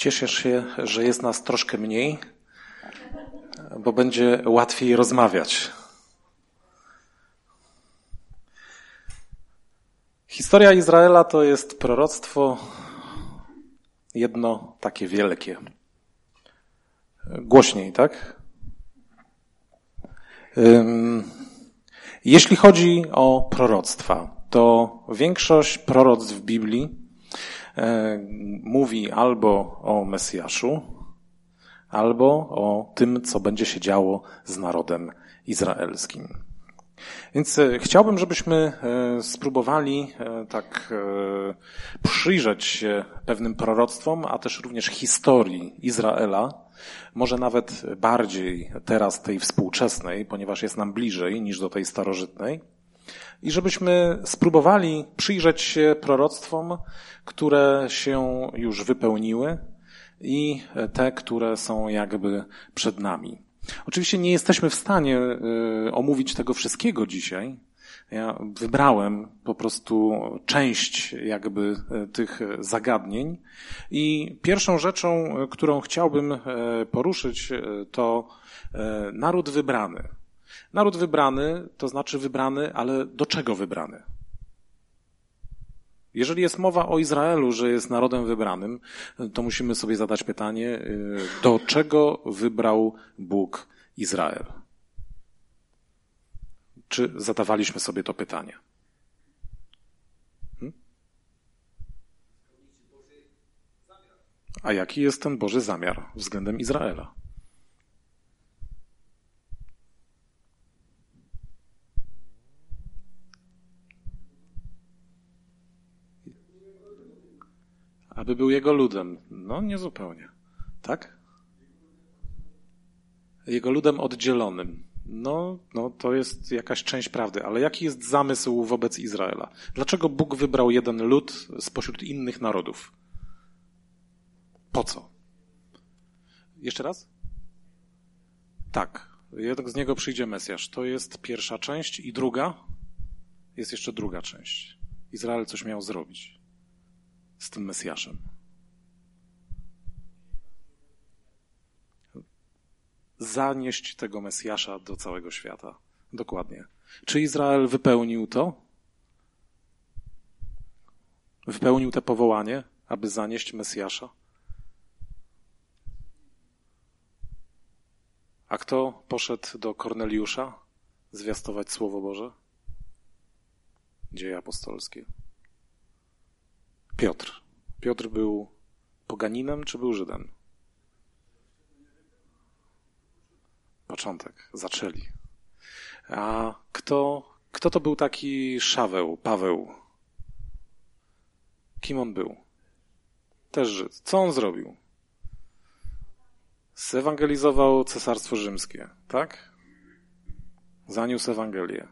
Cieszę się, że jest nas troszkę mniej, bo będzie łatwiej rozmawiać. Historia Izraela to jest proroctwo jedno takie wielkie. Głośniej, tak? Jeśli chodzi o proroctwa, to większość proroctw w Biblii mówi albo o Mesjaszu, albo o tym, co będzie się działo z narodem izraelskim. Więc chciałbym, żebyśmy spróbowali tak przyjrzeć się pewnym proroctwom, a też również historii Izraela, może nawet bardziej teraz tej współczesnej, ponieważ jest nam bliżej niż do tej starożytnej. I żebyśmy spróbowali przyjrzeć się proroctwom, które się już wypełniły i te, które są jakby przed nami. Oczywiście nie jesteśmy w stanie omówić tego wszystkiego dzisiaj. Ja wybrałem po prostu część jakby tych zagadnień i pierwszą rzeczą, którą chciałbym poruszyć, to naród wybrany. Naród wybrany to znaczy wybrany, ale do czego wybrany? Jeżeli jest mowa o Izraelu, że jest narodem wybranym, to musimy sobie zadać pytanie, do czego wybrał Bóg Izrael? Czy zadawaliśmy sobie to pytanie? A jaki jest ten Boży zamiar względem Izraela? Aby był jego ludem. No, nie zupełnie. Tak? Jego ludem oddzielonym. No, to jest jakaś część prawdy, ale jaki jest zamysł wobec Izraela? Dlaczego Bóg wybrał jeden lud spośród innych narodów? Po co? Jeszcze raz? Tak. Jednak z niego przyjdzie Mesjasz. To jest pierwsza część i druga? Jest jeszcze druga część. Izrael coś miał zrobić z tym Mesjaszem. Zanieść tego Mesjasza do całego świata. Dokładnie. Czy Izrael wypełnił to? Wypełnił te powołanie, aby zanieść Mesjasza? A kto poszedł do Korneliusza zwiastować Słowo Boże? Dzieje apostolskie. Piotr. Piotr był poganinem czy był Żydem? Początek. Zaczęli. A kto to był taki Szaweł, Paweł? Kim on był? Też Żyd. Co on zrobił? Zewangelizował Cesarstwo Rzymskie, tak? Zaniósł Ewangelię.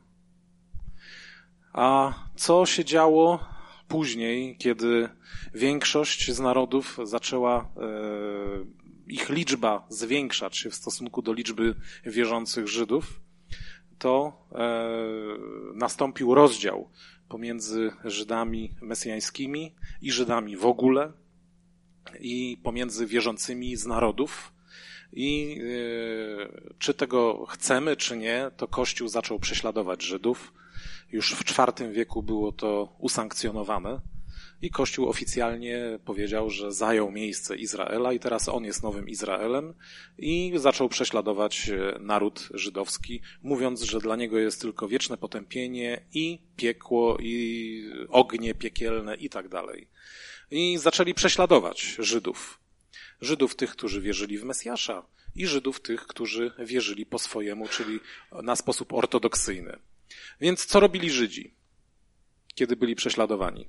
A co się działo później, kiedy większość z narodów zaczęła ich liczba zwiększać się w stosunku do liczby wierzących Żydów, to nastąpił rozdział pomiędzy Żydami mesjańskimi i Żydami w ogóle i pomiędzy wierzącymi z narodów. I czy tego chcemy, czy nie, to Kościół zaczął prześladować Żydów. Już w IV wieku było to usankcjonowane i Kościół oficjalnie powiedział, że zajął miejsce Izraela i teraz on jest nowym Izraelem i zaczął prześladować naród żydowski, mówiąc, że dla niego jest tylko wieczne potępienie i piekło i ognie piekielne i tak dalej. I zaczęli prześladować Żydów. Żydów tych, którzy wierzyli w Mesjasza i Żydów tych, którzy wierzyli po swojemu, czyli na sposób ortodoksyjny. Więc co robili Żydzi, kiedy byli prześladowani?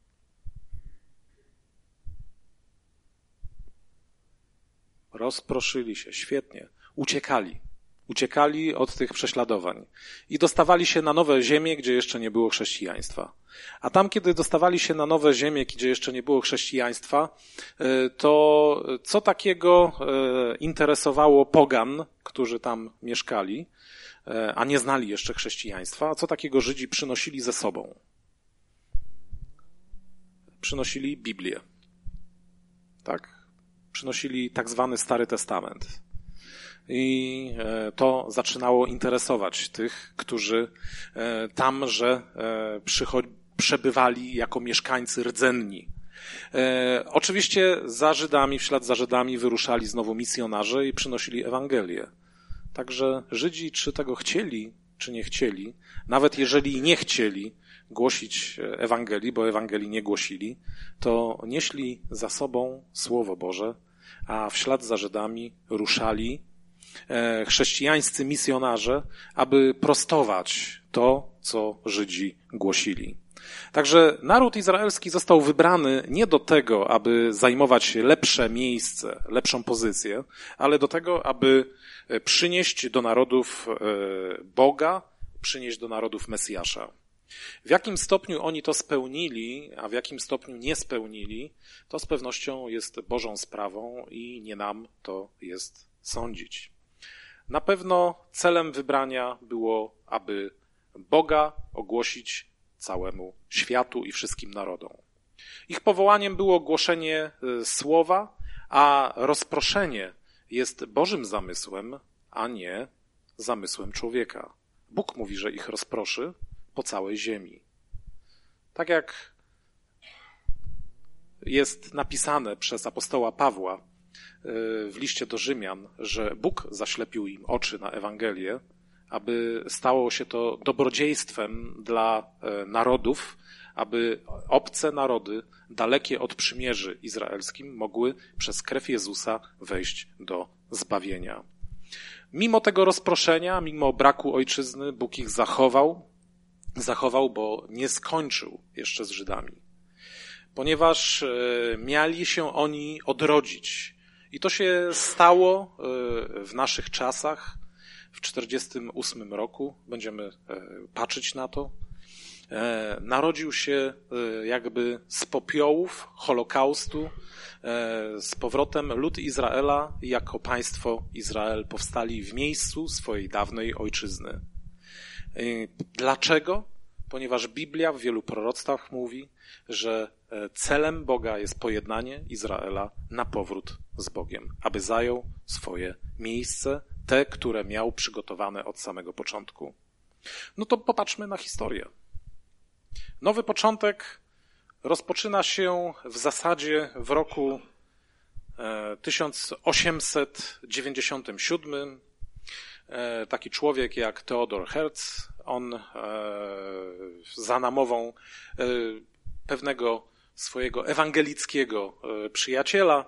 Rozproszyli się, świetnie. Uciekali od tych prześladowań i dostawali się na nowe ziemie, gdzie jeszcze nie było chrześcijaństwa. A tam, kiedy dostawali się na nowe ziemie, gdzie jeszcze nie było chrześcijaństwa, to co takiego interesowało pogan, którzy tam mieszkali, a nie znali jeszcze chrześcijaństwa, a co takiego Żydzi przynosili ze sobą? Przynosili Biblię. Tak? przynosili tak zwany Stary Testament. I to zaczynało interesować tych, którzy tamże przebywali jako mieszkańcy rdzenni. Oczywiście za Żydami, w ślad za Żydami wyruszali znowu misjonarze i przynosili Ewangelię. Także Żydzi, czy tego chcieli, czy nie chcieli, nawet jeżeli nie chcieli głosić Ewangelii, bo Ewangelii nie głosili, to nieśli za sobą Słowo Boże, a w ślad za Żydami ruszali chrześcijańscy misjonarze, aby prostować to, co Żydzi głosili. Także naród izraelski został wybrany nie do tego, aby zajmować lepsze miejsce, lepszą pozycję, ale do tego, aby przynieść do narodów Boga, przynieść do narodów Mesjasza. W jakim stopniu oni to spełnili, a w jakim stopniu nie spełnili, to z pewnością jest Bożą sprawą i nie nam to jest sądzić. Na pewno celem wybrania było, aby Boga ogłosić całemu światu i wszystkim narodom. Ich powołaniem było głoszenie słowa, a rozproszenie jest Bożym zamysłem, a nie zamysłem człowieka. Bóg mówi, że ich rozproszy po całej ziemi. Tak jak jest napisane przez apostoła Pawła w liście do Rzymian, że Bóg zaślepił im oczy na Ewangelię, aby stało się to dobrodziejstwem dla narodów, aby obce narody, dalekie od przymierzy izraelskim, mogły przez krew Jezusa wejść do zbawienia. Mimo tego rozproszenia, mimo braku ojczyzny, Bóg ich zachował, bo nie skończył jeszcze z Żydami. Ponieważ mieli się oni odrodzić. I to się stało w naszych czasach, w 1948 roku. Będziemy patrzeć na to. Narodził się jakby z popiołów Holokaustu, z powrotem lud Izraela jako państwo Izrael powstali w miejscu swojej dawnej ojczyzny. Dlaczego? Ponieważ Biblia w wielu proroctwach mówi, że celem Boga jest pojednanie Izraela na powrót z Bogiem, aby zajął swoje miejsce, te, które miał przygotowane od samego początku. No to popatrzmy na historię. Nowy początek rozpoczyna się w zasadzie w roku 1897. Taki człowiek jak Theodor Herzl, on za namową pewnego swojego ewangelickiego przyjaciela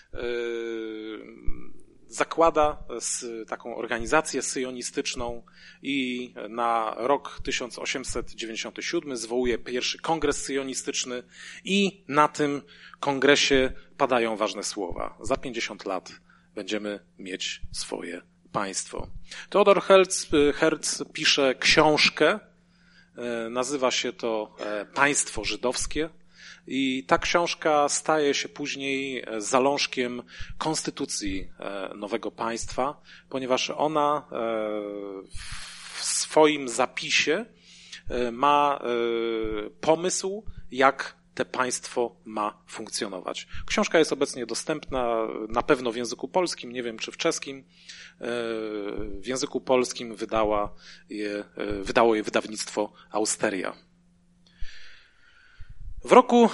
zakłada taką organizację syjonistyczną i na rok 1897 zwołuje pierwszy kongres syjonistyczny i na tym kongresie padają ważne słowa. Za 50 lat będziemy mieć swoje państwo. Theodor Herzl pisze książkę, nazywa się to Państwo Żydowskie i ta książka staje się później zalążkiem konstytucji nowego państwa, ponieważ ona w swoim zapisie ma pomysł, jak to państwo ma funkcjonować. Książka jest obecnie dostępna na pewno w języku polskim, nie wiem czy w czeskim. W języku polskim wydało je wydawnictwo Austeria. W roku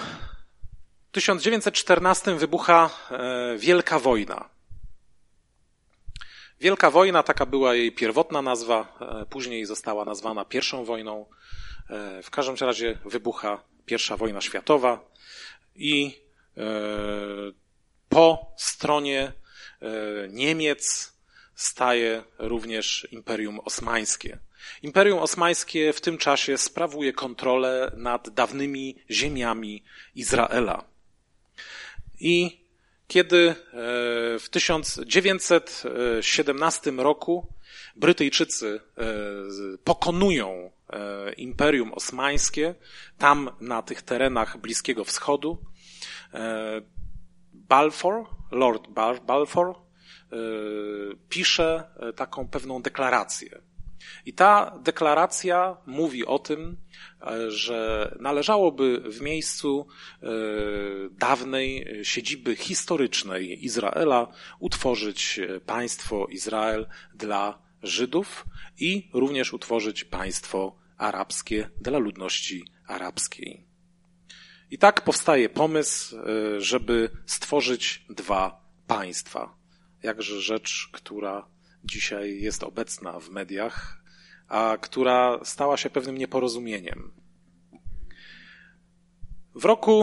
1914 wybucha Wielka Wojna. Wielka Wojna, taka była jej pierwotna nazwa, później została nazwana I wojną. W każdym razie wybucha I wojna światowa i po stronie Niemiec staje również Imperium Osmańskie. Imperium Osmańskie w tym czasie sprawuje kontrolę nad dawnymi ziemiami Izraela. I kiedy w 1917 roku Brytyjczycy pokonują Imperium Osmańskie, tam na tych terenach Bliskiego Wschodu, Lord Balfour pisze taką pewną deklarację. I ta deklaracja mówi o tym, że należałoby w miejscu dawnej siedziby historycznej Izraela utworzyć państwo Izrael dla Żydów i również utworzyć państwo arabskie dla ludności arabskiej. I tak powstaje pomysł, żeby stworzyć dwa państwa. Jakże rzecz, która dzisiaj jest obecna w mediach, a która stała się pewnym nieporozumieniem. W roku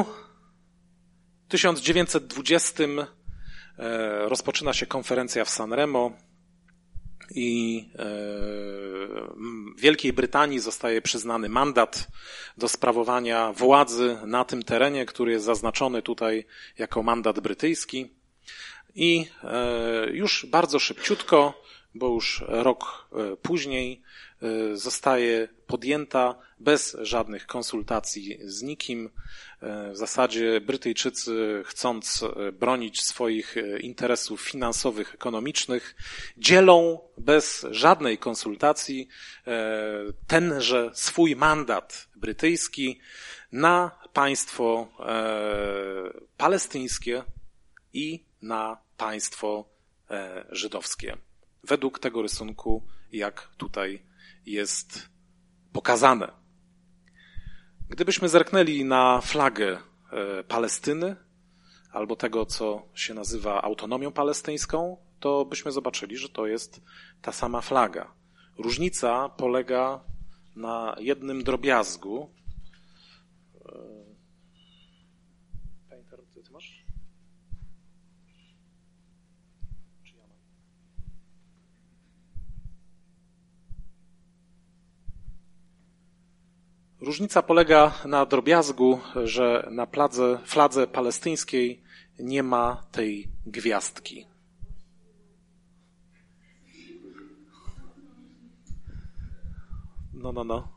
1920 rozpoczyna się konferencja w Sanremo i Wielkiej Brytanii zostaje przyznany mandat do sprawowania władzy na tym terenie, który jest zaznaczony tutaj jako mandat brytyjski. I już bardzo szybciutko, bo już rok później, zostaje podjęta bez żadnych konsultacji z nikim. W zasadzie Brytyjczycy, chcąc bronić swoich interesów finansowych, ekonomicznych, dzielą bez żadnej konsultacji tenże swój mandat brytyjski na państwo palestyńskie i na państwo żydowskie. Według tego rysunku, jak tutaj jest pokazane. Gdybyśmy zerknęli na flagę Palestyny, albo tego, co się nazywa autonomią palestyńską, to byśmy zobaczyli, że to jest ta sama flaga. Różnica polega na jednym drobiazgu. Ty masz? Różnica polega na drobiazgu, że na fladze palestyńskiej nie ma tej gwiazdki. No.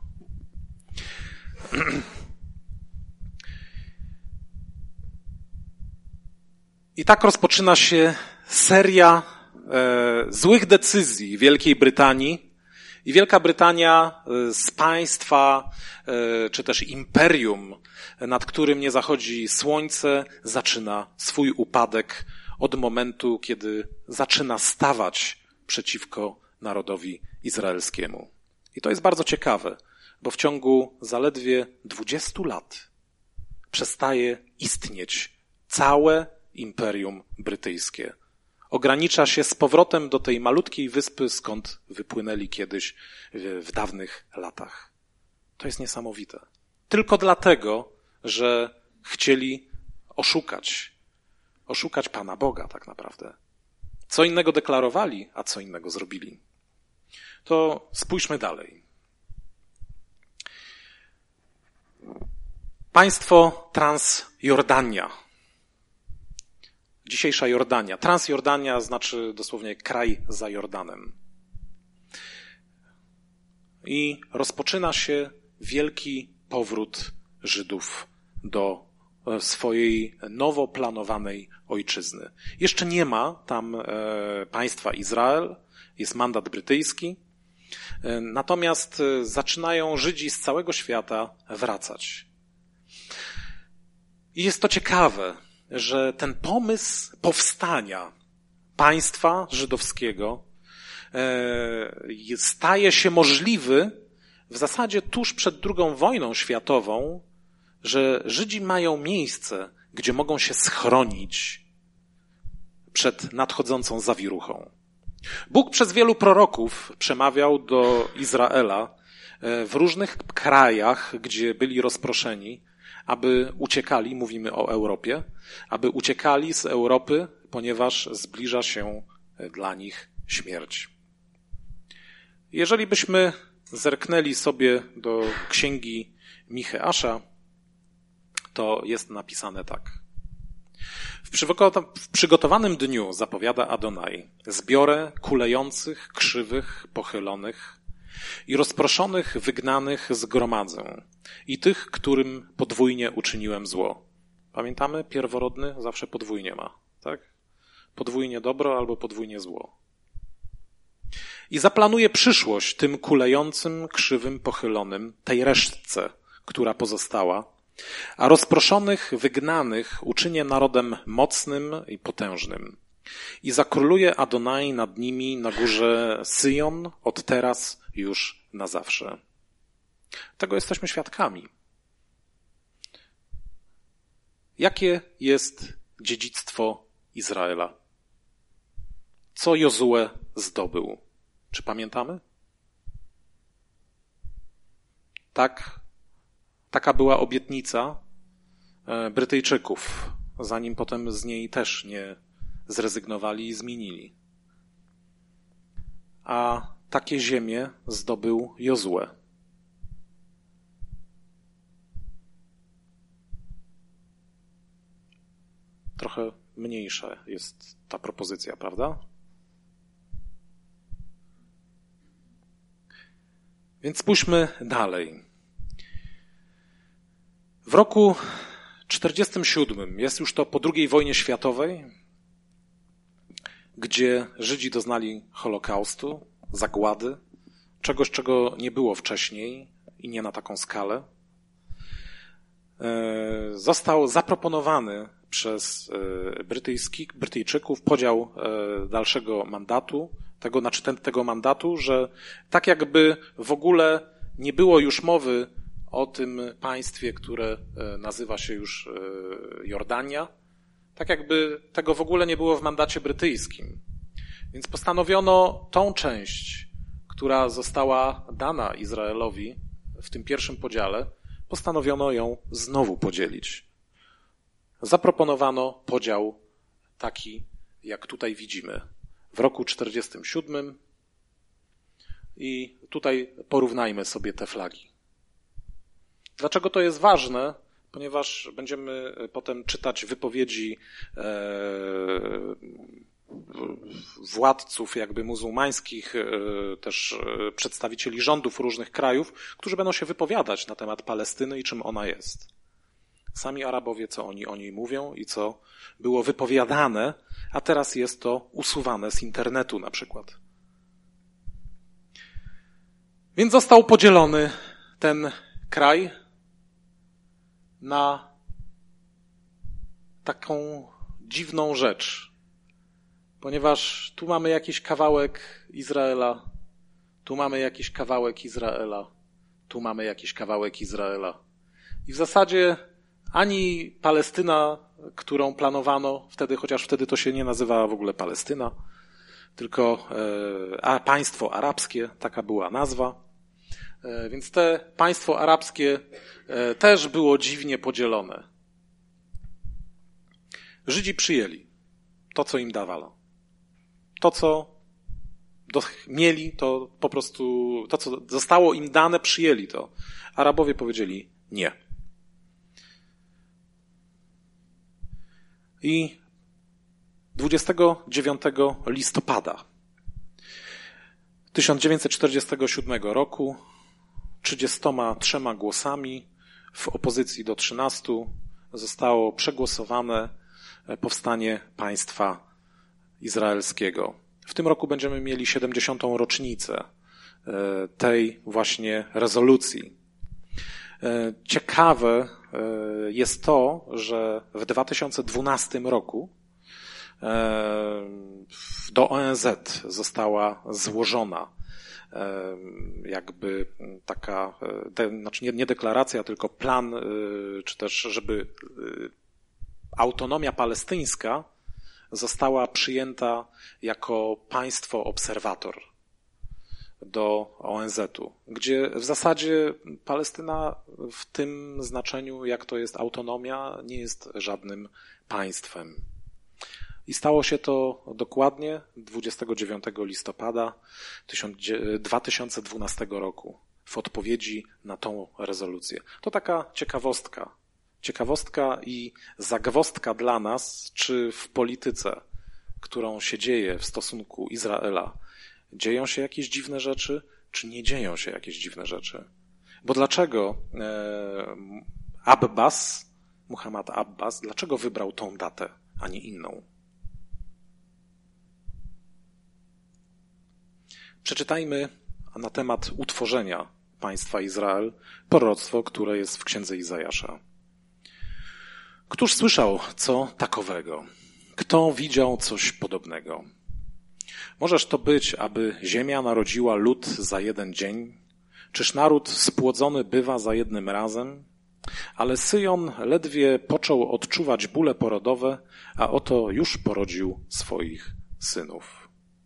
I tak rozpoczyna się seria złych decyzji Wielkiej Brytanii. I Wielka Brytania z państwa, czy też imperium, nad którym nie zachodzi słońce, zaczyna swój upadek od momentu, kiedy zaczyna stawać przeciwko narodowi izraelskiemu. I to jest bardzo ciekawe, bo w ciągu zaledwie 20 lat przestaje istnieć całe imperium brytyjskie. Ogranicza się z powrotem do tej malutkiej wyspy, skąd wypłynęli kiedyś w dawnych latach. To jest niesamowite. Tylko dlatego, że chcieli oszukać Pana Boga tak naprawdę. Co innego deklarowali, a co innego zrobili. To spójrzmy dalej. Państwo Transjordania. Dzisiejsza Jordania. Transjordania znaczy dosłownie kraj za Jordanem. I rozpoczyna się wielki powrót Żydów do swojej nowo planowanej ojczyzny. Jeszcze nie ma tam państwa Izrael, jest mandat brytyjski, natomiast zaczynają Żydzi z całego świata wracać. I jest to ciekawe, że ten pomysł powstania państwa żydowskiego staje się możliwy w zasadzie tuż przed II wojną światową, że Żydzi mają miejsce, gdzie mogą się schronić przed nadchodzącą zawiruchą. Bóg przez wielu proroków przemawiał do Izraela w różnych krajach, gdzie byli rozproszeni, aby uciekali, mówimy o Europie, aby uciekali z Europy, ponieważ zbliża się dla nich śmierć. Jeżeli byśmy zerknęli sobie do księgi Micheasza, to jest napisane tak. W przygotowanym dniu, zapowiada Adonai, zbiorę kulejących, krzywych, pochylonych i rozproszonych, wygnanych zgromadzę i tych, którym podwójnie uczyniłem zło. Pamiętamy? Pierworodny zawsze podwójnie ma, tak? Podwójnie dobro albo podwójnie zło. i zaplanuje przyszłość tym kulejącym, krzywym, pochylonym, tej resztce, która pozostała, a rozproszonych, wygnanych uczynię narodem mocnym i potężnym. I zakróluje Adonai nad nimi na górze Syjon od teraz już na zawsze. Tego jesteśmy świadkami. Jakie jest dziedzictwo Izraela? Co Jozue zdobył? Czy pamiętamy? Taka była obietnica Brytyjczyków, zanim potem z niej też nie zrezygnowali i zmienili. A takie ziemię zdobył Jozue. Trochę mniejsza jest ta propozycja, prawda? Więc spójrzmy dalej. W roku 1947, jest już to po II wojnie światowej, gdzie Żydzi doznali Holokaustu, zagłady, czegoś, czego nie było wcześniej i nie na taką skalę, został zaproponowany przez Brytyjczyków podział dalszego mandatu, tego mandatu, że tak jakby w ogóle nie było już mowy o tym państwie, które nazywa się już Jordania, tak jakby tego w ogóle nie było w mandacie brytyjskim. Więc postanowiono tą część, która została dana Izraelowi w tym pierwszym podziale, postanowiono ją znowu podzielić. Zaproponowano podział taki, jak tutaj widzimy, w roku 1947 i tutaj porównajmy sobie te flagi. Dlaczego to jest ważne? Ponieważ będziemy potem czytać wypowiedzi władców jakby muzułmańskich, też przedstawicieli rządów różnych krajów, którzy będą się wypowiadać na temat Palestyny i czym ona jest. Sami Arabowie, co oni o niej mówią i co było wypowiadane, a teraz jest to usuwane z internetu na przykład. Więc został podzielony ten kraj na taką dziwną rzecz, ponieważ tu mamy jakiś kawałek Izraela, tu mamy jakiś kawałek Izraela, tu mamy jakiś kawałek Izraela. I w zasadzie ani Palestyna, którą planowano wtedy, chociaż wtedy to się nie nazywała w ogóle Palestyna, tylko państwo arabskie, taka była nazwa. Więc te państwo arabskie też było dziwnie podzielone. Żydzi przyjęli to, co im dawano. To, co mieli, to po prostu, to, co zostało im dane, przyjęli to. Arabowie powiedzieli nie. I 29 listopada 1947 roku 33 głosami w opozycji do 13 zostało przegłosowane powstanie państwa izraelskiego. W tym roku będziemy mieli 70. rocznicę tej właśnie rezolucji. Ciekawe jest to, że w 2012 roku do ONZ została złożona jakby taka, znaczy nie deklaracja, tylko plan, czy też żeby autonomia palestyńska została przyjęta jako państwo obserwator do ONZ-u, gdzie w zasadzie Palestyna w tym znaczeniu, jak to jest autonomia, nie jest żadnym państwem. I stało się to dokładnie 29 listopada 2012 roku w odpowiedzi na tą rezolucję. To taka ciekawostka. Ciekawostka i zagwozdka dla nas, czy w polityce, którą się dzieje w stosunku Izraela, dzieją się jakieś dziwne rzeczy, czy nie dzieją się jakieś dziwne rzeczy. Bo dlaczego Muhammad Abbas, dlaczego wybrał tą datę, a nie inną? Przeczytajmy na temat utworzenia państwa Izrael proroctwo, które jest w księdze Izajasza. Któż słyszał co takowego? Kto widział coś podobnego? Możesz to być, aby ziemia narodziła lud za jeden dzień? Czyż naród spłodzony bywa za jednym razem? Ale Syjon ledwie począł odczuwać bóle porodowe, a oto już porodził swoich synów.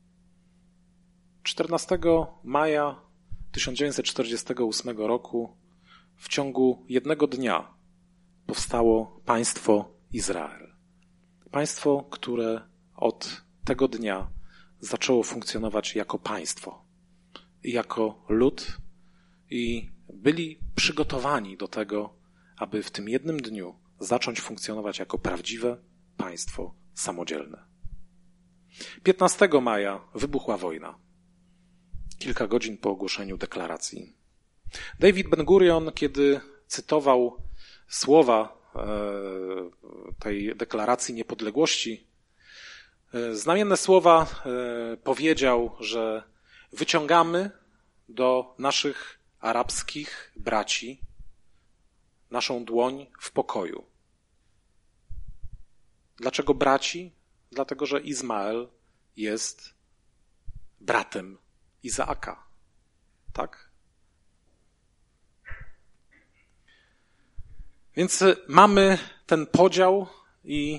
14 maja 1948 roku w ciągu jednego dnia powstało państwo Izrael. Państwo, które od tego dnia zaczęło funkcjonować jako państwo i jako lud i byli przygotowani do tego, aby w tym jednym dniu zacząć funkcjonować jako prawdziwe państwo samodzielne. 15 maja wybuchła wojna. Kilka godzin po ogłoszeniu deklaracji. David Ben-Gurion, kiedy cytował słowa tej deklaracji niepodległości, znamienne słowa powiedział, że wyciągamy do naszych arabskich braci naszą dłoń w pokoju. Dlaczego braci? Dlatego, że Izmael jest bratem Izaaka. Tak? Więc mamy ten podział i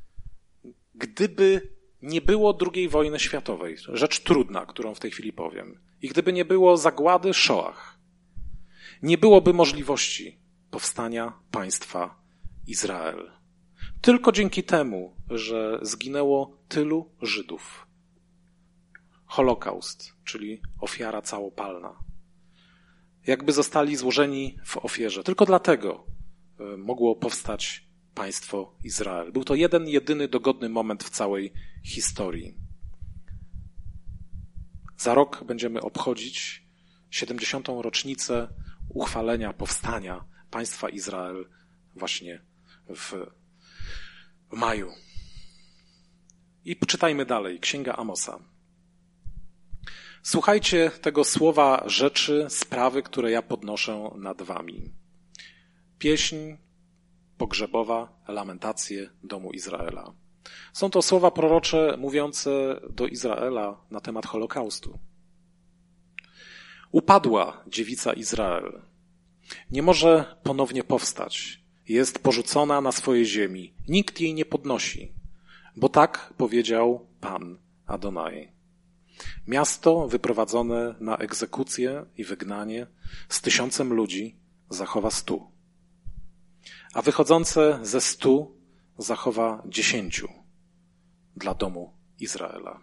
gdyby nie było II wojny światowej, rzecz trudna, którą w tej chwili powiem, i gdyby nie było zagłady Szoach, nie byłoby możliwości powstania państwa Izrael. Tylko dzięki temu, że zginęło tylu Żydów. Holokaust, czyli ofiara całopalna. Jakby zostali złożeni w ofierze. Tylko dlatego mogło powstać państwo Izrael. Był to jeden, jedyny dogodny moment w całej historii. Za rok będziemy obchodzić 70. rocznicę uchwalenia, powstania państwa Izrael właśnie w maju. I czytajmy dalej. Księga Amosa. Słuchajcie tego słowa rzeczy, sprawy, które ja podnoszę nad wami. Pieśń pogrzebowa, lamentacje domu Izraela. Są to słowa prorocze mówiące do Izraela na temat Holokaustu. Upadła dziewica Izrael. Nie może ponownie powstać. Jest porzucona na swojej ziemi. Nikt jej nie podnosi. Bo tak powiedział Pan Adonai. Miasto wyprowadzone na egzekucję i wygnanie z 1000 ludzi zachowa 100. A wychodzące ze 100 zachowa 10 dla domu Izraela.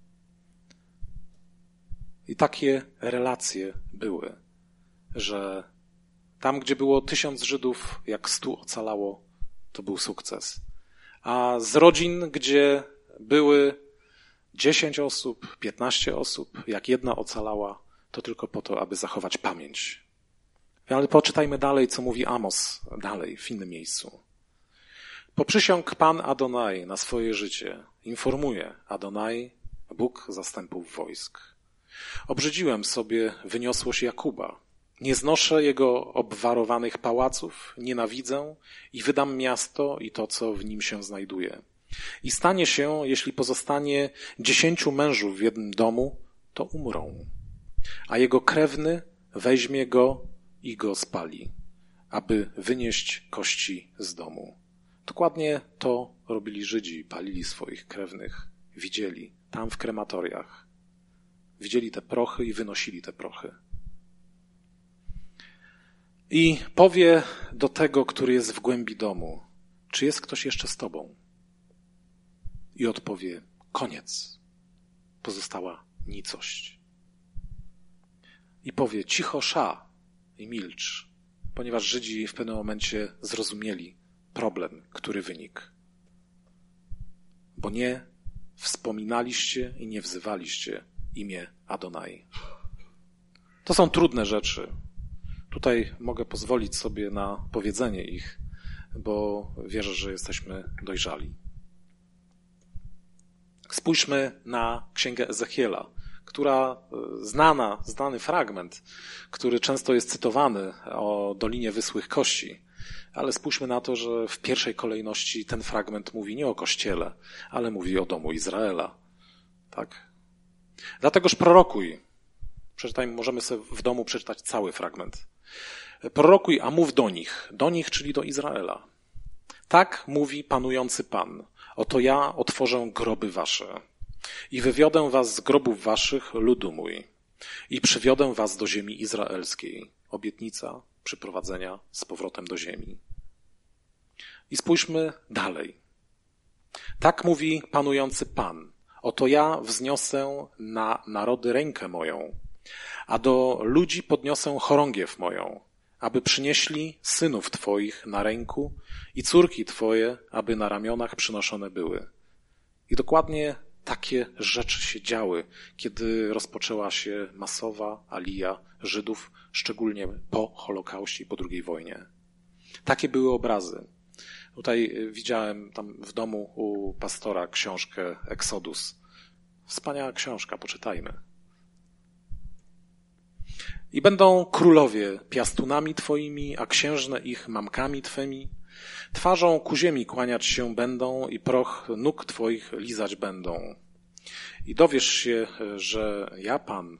I takie relacje były, że tam, gdzie było 1000 Żydów, jak 100 ocalało, to był sukces. A z rodzin, gdzie były 10 osób, 15 osób, jak jedna ocalała, to tylko po to, aby zachować pamięć. Ale poczytajmy dalej, co mówi Amos dalej, w innym miejscu. Poprzysiąg Pan Adonai na swoje życie. Informuje Adonai, Bóg zastępów wojsk. Obrzydziłem sobie wyniosłość Jakuba. Nie znoszę jego obwarowanych pałaców, nienawidzę i wydam miasto i to, co w nim się znajduje. I stanie się, jeśli pozostanie 10 mężów w jednym domu, to umrą. A jego krewny weźmie go i go spali, aby wynieść kości z domu. Dokładnie to robili Żydzi, palili swoich krewnych. Widzieli tam w krematoriach. Widzieli te prochy i wynosili te prochy. I powie do tego, który jest w głębi domu, czy jest ktoś jeszcze z tobą? I odpowie, koniec. Pozostała nicość. I powie, cicho sza i milcz, ponieważ Żydzi w pewnym momencie zrozumieli problem, który wynikł. Bo nie wspominaliście i nie wzywaliście imię Adonai. To są trudne rzeczy. Tutaj mogę pozwolić sobie na powiedzenie ich, bo wierzę, że jesteśmy dojrzali. Spójrzmy na księgę Ezechiela, znany fragment, który często jest cytowany o Dolinie Wysłych Kości. Ale spójrzmy na to, że w pierwszej kolejności ten fragment mówi nie o Kościele, ale mówi o domu Izraela. Tak? Dlategoż prorokuj. Możemy sobie w domu przeczytać cały fragment. Prorokuj, a mów do nich, czyli do Izraela. Tak mówi panujący Pan. Oto ja otworzę groby wasze i wywiodę was z grobów waszych, ludu mój, i przywiodę was do ziemi izraelskiej. Obietnica przyprowadzenia z powrotem do ziemi. I spójrzmy dalej. Tak mówi panujący Pan. Oto ja wzniosę na narody rękę moją, a do ludzi podniosę chorągiew moją, aby przynieśli synów twoich na ręku i córki twoje, aby na ramionach przynoszone były. I dokładnie takie rzeczy się działy, kiedy rozpoczęła się masowa alija Żydów, szczególnie po Holokauście i po II wojnie. Takie były obrazy. Tutaj widziałem tam w domu u pastora książkę Exodus. Wspaniała książka, poczytajmy. I będą królowie piastunami twoimi, a księżne ich mamkami twymi. Twarzą ku ziemi kłaniać się będą i proch nóg twoich lizać będą. I dowiesz się, że ja Pan,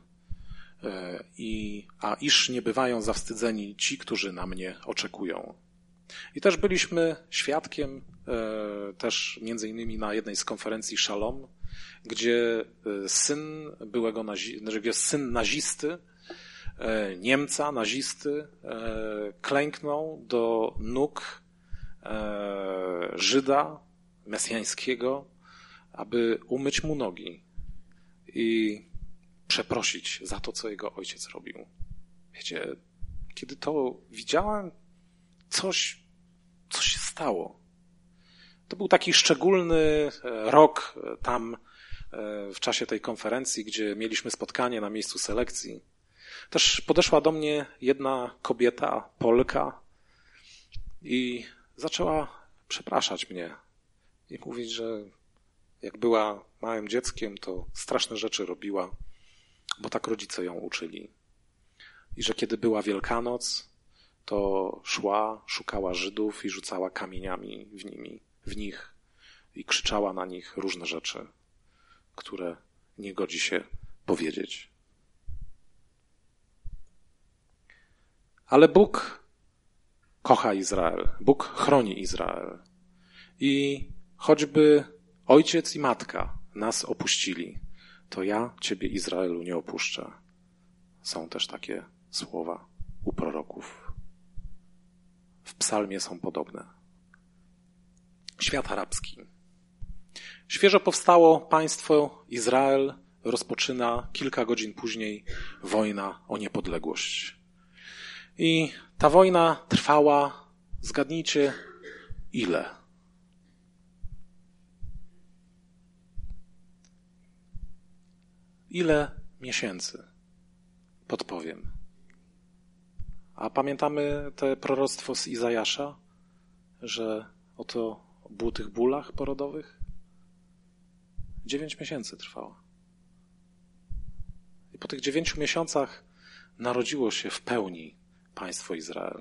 a iż nie bywają zawstydzeni ci, którzy na mnie oczekują. I też byliśmy świadkiem, też między innymi na jednej z konferencji Shalom, gdzie syn nazisty, Niemca, nazisty, klęknął do nóg Żyda mesjańskiego, aby umyć mu nogi i przeprosić za to, co jego ojciec robił. Wiecie, kiedy to widziałem, coś się stało. To był taki szczególny rok tam w czasie tej konferencji, gdzie mieliśmy spotkanie na miejscu selekcji. Też podeszła do mnie jedna kobieta, Polka, i zaczęła przepraszać mnie i mówić, że jak była małym dzieckiem, to straszne rzeczy robiła, bo tak rodzice ją uczyli. I że kiedy była Wielkanoc, to szła, szukała Żydów i rzucała kamieniami w nich i krzyczała na nich różne rzeczy, które nie godzi się powiedzieć. Ale Bóg kocha Izrael, Bóg chroni Izrael. I choćby ojciec i matka nas opuścili, to ja Ciebie, Izraelu, nie opuszczę. Są też takie słowa u proroków. W psalmie są podobne. Świat arabski. Świeżo powstało państwo Izrael, rozpoczyna kilka godzin później wojna o niepodległość. I ta wojna trwała, zgadnijcie, ile? Ile miesięcy? Podpowiem. A pamiętamy te proroctwo z Izajasza, że oto o tych bólach porodowych? 9 miesięcy trwała. I po tych 9 miesiącach narodziło się w pełni państwo Izrael.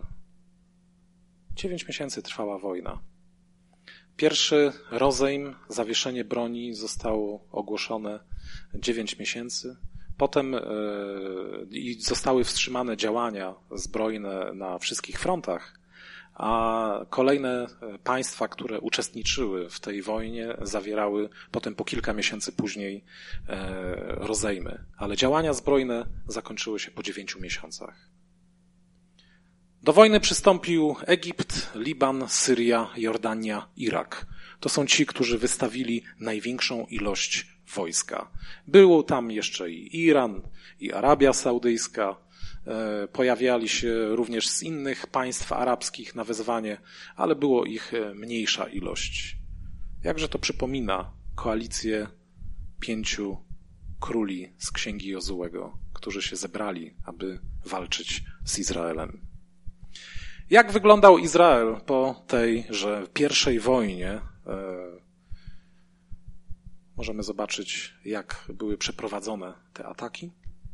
9 miesięcy trwała wojna. Pierwszy rozejm, zawieszenie broni zostało ogłoszone 9 miesięcy. Potem zostały wstrzymane działania zbrojne na wszystkich frontach, a kolejne państwa, które uczestniczyły w tej wojnie, zawierały potem po kilka miesięcy później rozejmy. Ale działania zbrojne zakończyły się po 9 miesiącach. Do wojny przystąpił Egipt, Liban, Syria, Jordania, Irak. To są ci, którzy wystawili największą ilość wojska. Było tam jeszcze i Iran, i Arabia Saudyjska. Pojawiali się również z innych państw arabskich na wezwanie, ale było ich mniejsza ilość. Jakże to przypomina koalicję 5 króli z Księgi Jozułego, którzy się zebrali, aby walczyć z Izraelem. Jak wyglądał Izrael po tejże pierwszej wojnie możemy zobaczyć, jak były przeprowadzone te ataki.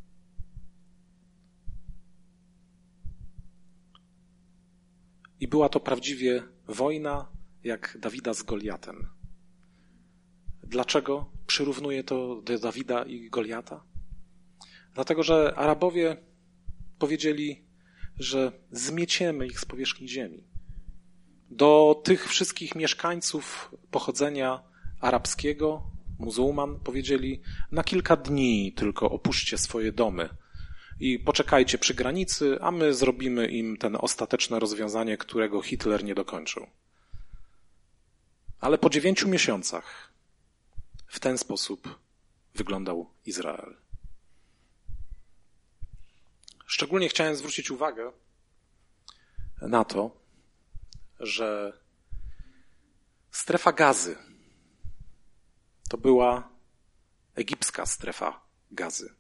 I była to prawdziwie wojna jak Dawida z Goliatem. Dlaczego przyrównuję to do Dawida i Goliata? Dlatego, że Arabowie powiedzieli, że zmieciemy ich z powierzchni ziemi. Do tych wszystkich mieszkańców pochodzenia arabskiego, muzułman, powiedzieli: na kilka dni tylko opuśćcie swoje domy i poczekajcie przy granicy, a my zrobimy im ten ostateczne rozwiązanie, którego Hitler nie dokończył. Ale po 9 miesiącach w ten sposób wyglądał Izrael. Szczególnie chciałem zwrócić uwagę na to, że strefa Gazy to była egipska strefa Gazy.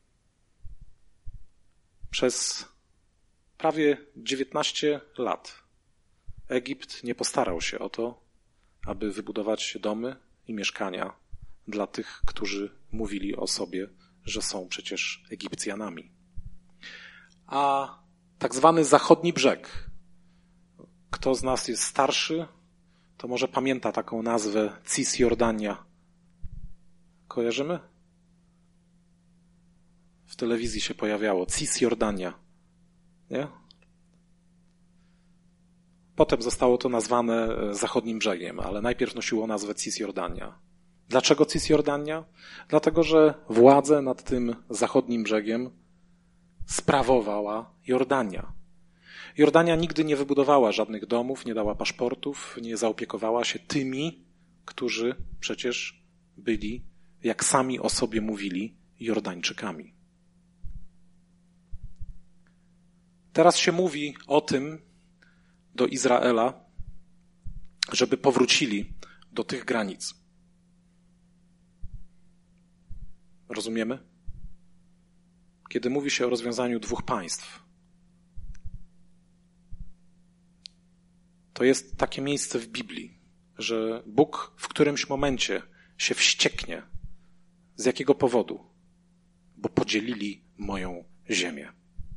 Przez prawie 19 lat Egipt nie postarał się o to, aby wybudować domy i mieszkania dla tych, którzy mówili o sobie, że są przecież Egipcjanami. A tak zwany zachodni brzeg, kto z nas jest starszy, to może pamięta taką nazwę Cisjordania. Kojarzymy? W telewizji się pojawiało Cisjordania. Nie? Potem zostało to nazwane zachodnim brzegiem, ale najpierw nosiło nazwę Cisjordania. Dlaczego Cisjordania? Dlatego, że władzę nad tym zachodnim brzegiem sprawowała Jordania. Jordania nigdy nie wybudowała żadnych domów, nie dała paszportów, nie zaopiekowała się tymi, którzy przecież byli, jak sami o sobie mówili, Jordańczykami. Teraz się mówi o tym do Izraela, żeby powrócili do tych granic. Rozumiemy? Kiedy mówi się o rozwiązaniu 2 państw, to jest takie miejsce w Biblii, że Bóg w którymś momencie się wścieknie. Z jakiego powodu? Bo podzielili moją ziemię.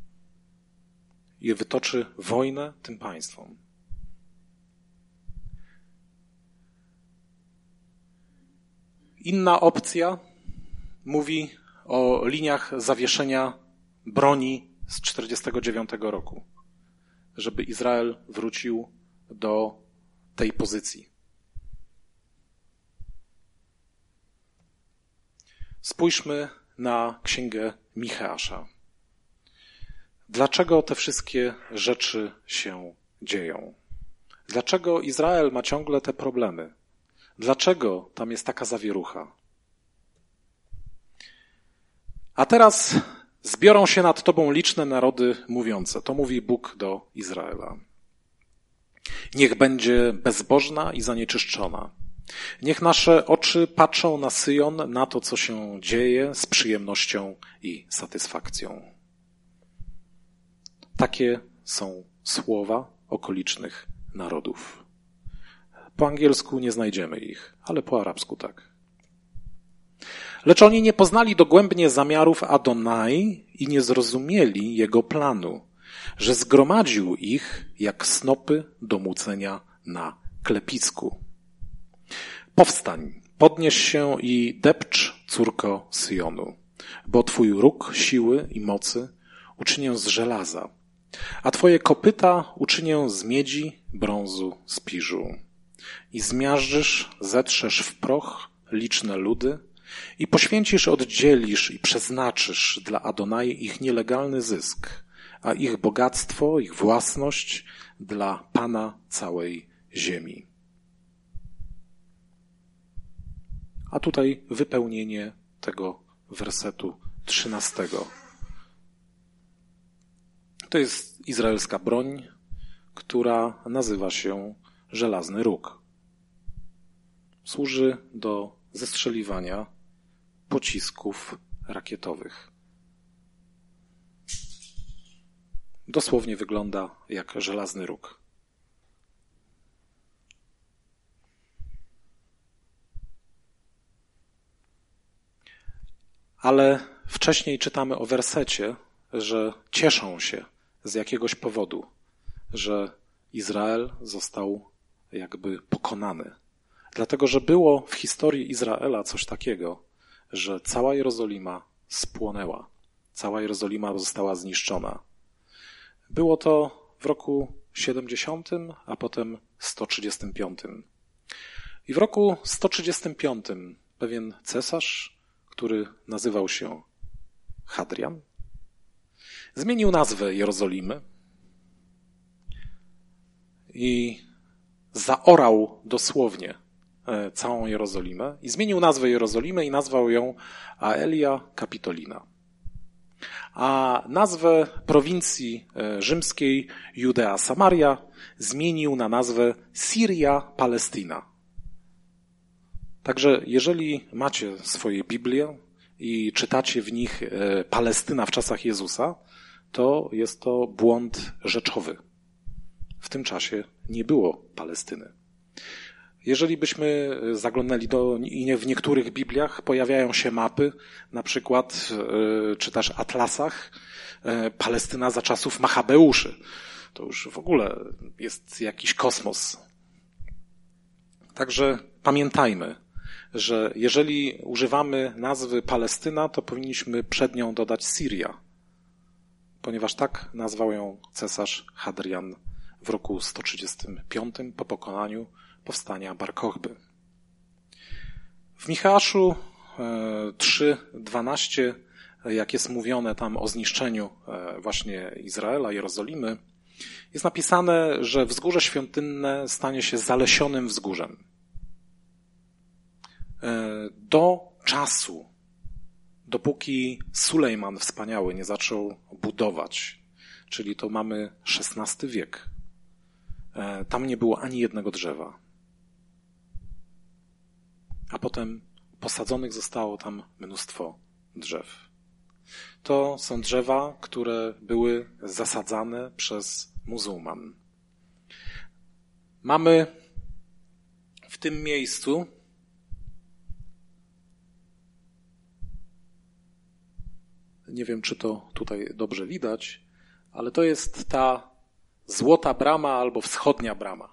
I wytoczy wojnę tym państwom. Inna opcja mówi o liniach zawieszenia broni z 1949 roku, żeby Izrael wrócił do tej pozycji. Spójrzmy na księgę Micheasza. Dlaczego te wszystkie rzeczy się dzieją? Dlaczego Izrael ma ciągle te problemy? Dlaczego tam jest taka zawierucha? A teraz zbiorą się nad tobą liczne narody mówiące. To mówi Bóg do Izraela. Niech będzie bezbożna i zanieczyszczona. Niech nasze oczy patrzą na Syjon, na to, co się dzieje, z przyjemnością i satysfakcją. Takie są słowa okolicznych narodów. Po angielsku nie znajdziemy ich, ale po arabsku tak. Lecz oni nie poznali dogłębnie zamiarów Adonai i nie zrozumieli jego planu, że zgromadził ich jak snopy do mucenia na klepisku. Powstań, podnieś się i depcz, córko Syjonu, bo twój róg siły i mocy uczynię z żelaza, a twoje kopyta uczynię z miedzi, brązu, spiżu. I zmiażdżysz, zetrzesz w proch liczne ludy i poświęcisz, oddzielisz i przeznaczysz dla Adonai ich nielegalny zysk, a ich bogactwo, ich własność dla Pana całej ziemi. A tutaj wypełnienie tego wersetu 13. To jest izraelska broń, która nazywa się żelazny róg. Służy do zestrzeliwania pocisków rakietowych. Dosłownie wygląda jak żelazny róg. Ale wcześniej czytamy o wersecie, że cieszą się z jakiegoś powodu, że Izrael został jakby pokonany. Dlatego, że było w historii Izraela coś takiego, że cała Jerozolima spłonęła. Cała Jerozolima została zniszczona. Było to w roku 70, a potem 135. I w roku 135 pewien cesarz, który nazywał się Hadrian, zmienił nazwę Jerozolimy i zaorał dosłownie całą Jerozolimę i zmienił nazwę Jerozolimy i nazwał ją Aelia Capitolina. A nazwę prowincji rzymskiej Judea Samaria zmienił na nazwę Syria Palestina. Także jeżeli macie swoje Biblię i czytacie w nich Palestyna w czasach Jezusa, to jest to błąd rzeczowy. W tym czasie nie było Palestyny. Jeżeli byśmy zaglądali i w niektórych Bibliach pojawiają się mapy, na przykład czy też atlasach, Palestyna za czasów Machabeuszy. To już w ogóle jest jakiś kosmos. Także pamiętajmy, że jeżeli używamy nazwy Palestyna, to powinniśmy przed nią dodać Syria, ponieważ tak nazwał ją cesarz Hadrian w roku 135 po pokonaniu powstania Bar Kochby. W Micheaszu 3:12, jak jest mówione tam o zniszczeniu właśnie Izraela, Jerozolimy, jest napisane, że wzgórze świątynne stanie się zalesionym wzgórzem. Do czasu, dopóki Sulejman Wspaniały nie zaczął budować, czyli to mamy XVI wiek, tam nie było ani jednego drzewa. A potem posadzonych zostało tam mnóstwo drzew. To są drzewa, które były zasadzane przez muzułman. Mamy w tym miejscu nie wiem, czy to tutaj dobrze widać, ale to jest ta złota brama albo wschodnia brama.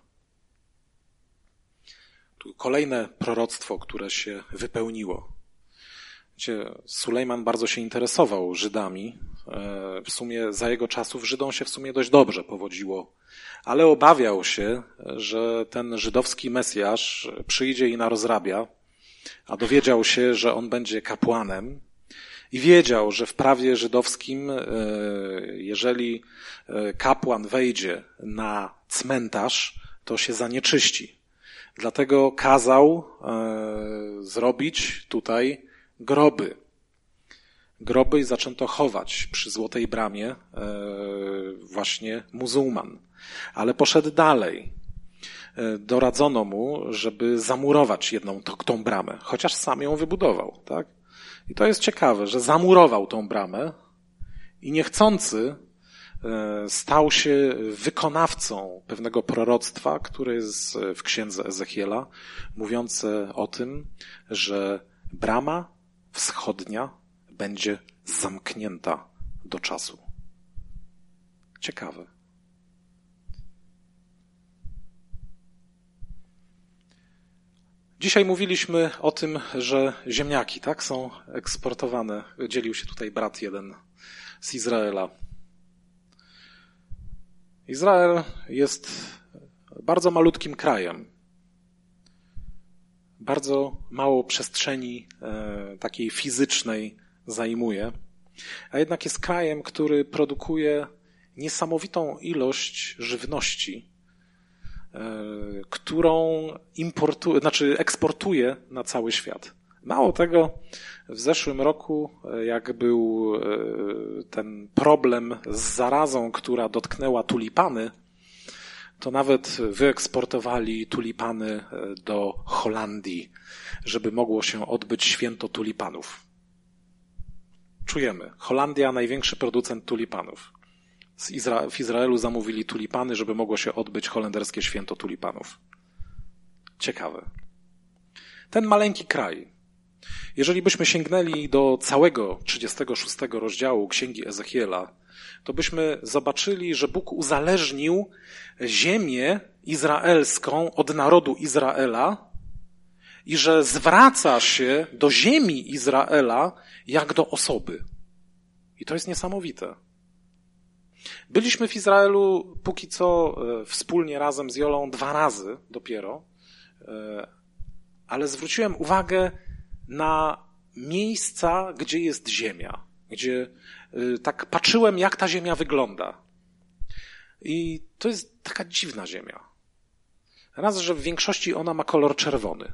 Tu kolejne proroctwo, które się wypełniło. Wiecie, Sulejman bardzo się interesował Żydami. W sumie za jego czasów Żydom się w sumie dość dobrze powodziło, ale obawiał się, że ten żydowski Mesjasz przyjdzie i narozrabia, a dowiedział się, że on będzie kapłanem i wiedział, że w prawie żydowskim, jeżeli kapłan wejdzie na cmentarz, to się zanieczyści. Dlatego kazał zrobić tutaj groby. Groby i zaczęto chować przy Złotej Bramie właśnie muzułman. Ale poszedł dalej. Doradzono mu, żeby zamurować jedną tą bramę, chociaż sam ją wybudował, tak? I to jest ciekawe, że zamurował tą bramę i niechcący stał się wykonawcą pewnego proroctwa, które jest w księdze Ezechiela, mówiące o tym, że brama wschodnia będzie zamknięta do czasu. Ciekawe. Dzisiaj mówiliśmy o tym, że ziemniaki, tak, są eksportowane. Dzielił się tutaj brat jeden z Izraela. Izrael jest bardzo malutkim krajem. Bardzo mało przestrzeni takiej fizycznej zajmuje, a jednak jest krajem, który produkuje niesamowitą ilość żywności, którą eksportuje na cały świat. Mało tego, w zeszłym roku, jak był ten problem z zarazą, która dotknęła tulipany, to nawet wyeksportowali tulipany do Holandii, żeby mogło się odbyć święto tulipanów. Czujemy, Holandia największy producent tulipanów. W Izraelu zamówili tulipany, żeby mogło się odbyć holenderskie święto tulipanów. Ciekawe. Ten maleńki kraj Jeżeli byśmy sięgnęli do całego 36 rozdziału Księgi Ezechiela, to byśmy zobaczyli, że Bóg uzależnił ziemię izraelską od narodu Izraela i że zwraca się do ziemi Izraela jak do osoby. I to jest niesamowite. Byliśmy w Izraelu póki co wspólnie razem z Jolą 2 razy dopiero, ale zwróciłem uwagę na miejsca, gdzie jest ziemia, gdzie tak patrzyłem, jak ta ziemia wygląda. I to jest taka dziwna ziemia. Raz, że w większości ona ma kolor czerwony.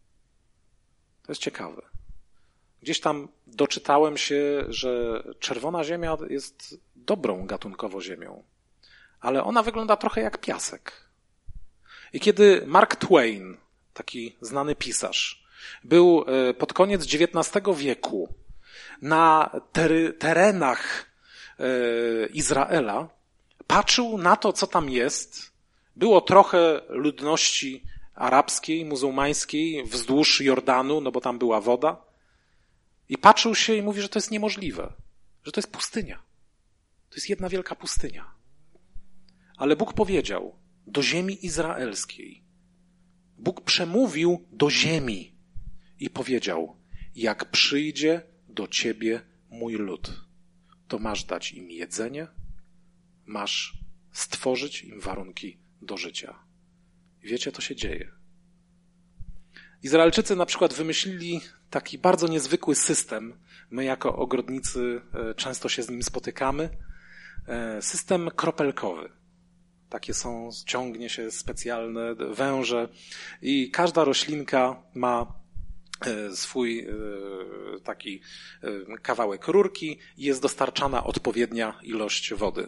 To jest ciekawe. Gdzieś tam doczytałem się, że czerwona ziemia jest dobrą gatunkowo ziemią, ale ona wygląda trochę jak piasek. I kiedy Mark Twain, taki znany pisarz, był pod koniec XIX wieku na terenach Izraela, patrzył na to, co tam jest. Było trochę ludności arabskiej, muzułmańskiej wzdłuż Jordanu, no bo tam była woda. I patrzył się i mówi, że to jest niemożliwe, że to jest pustynia. To jest jedna wielka pustynia. Ale Bóg powiedział do ziemi izraelskiej. Bóg przemówił do ziemi i powiedział, jak przyjdzie do ciebie mój lud, to masz dać im jedzenie, masz stworzyć im warunki do życia. I wiecie, to się dzieje. Izraelczycy na przykład wymyślili taki bardzo niezwykły system. My jako ogrodnicy często się z nim spotykamy. System kropelkowy. Takie są, ciągnie się specjalne węże i każda roślinka ma swój taki kawałek rurki i jest dostarczana odpowiednia ilość wody.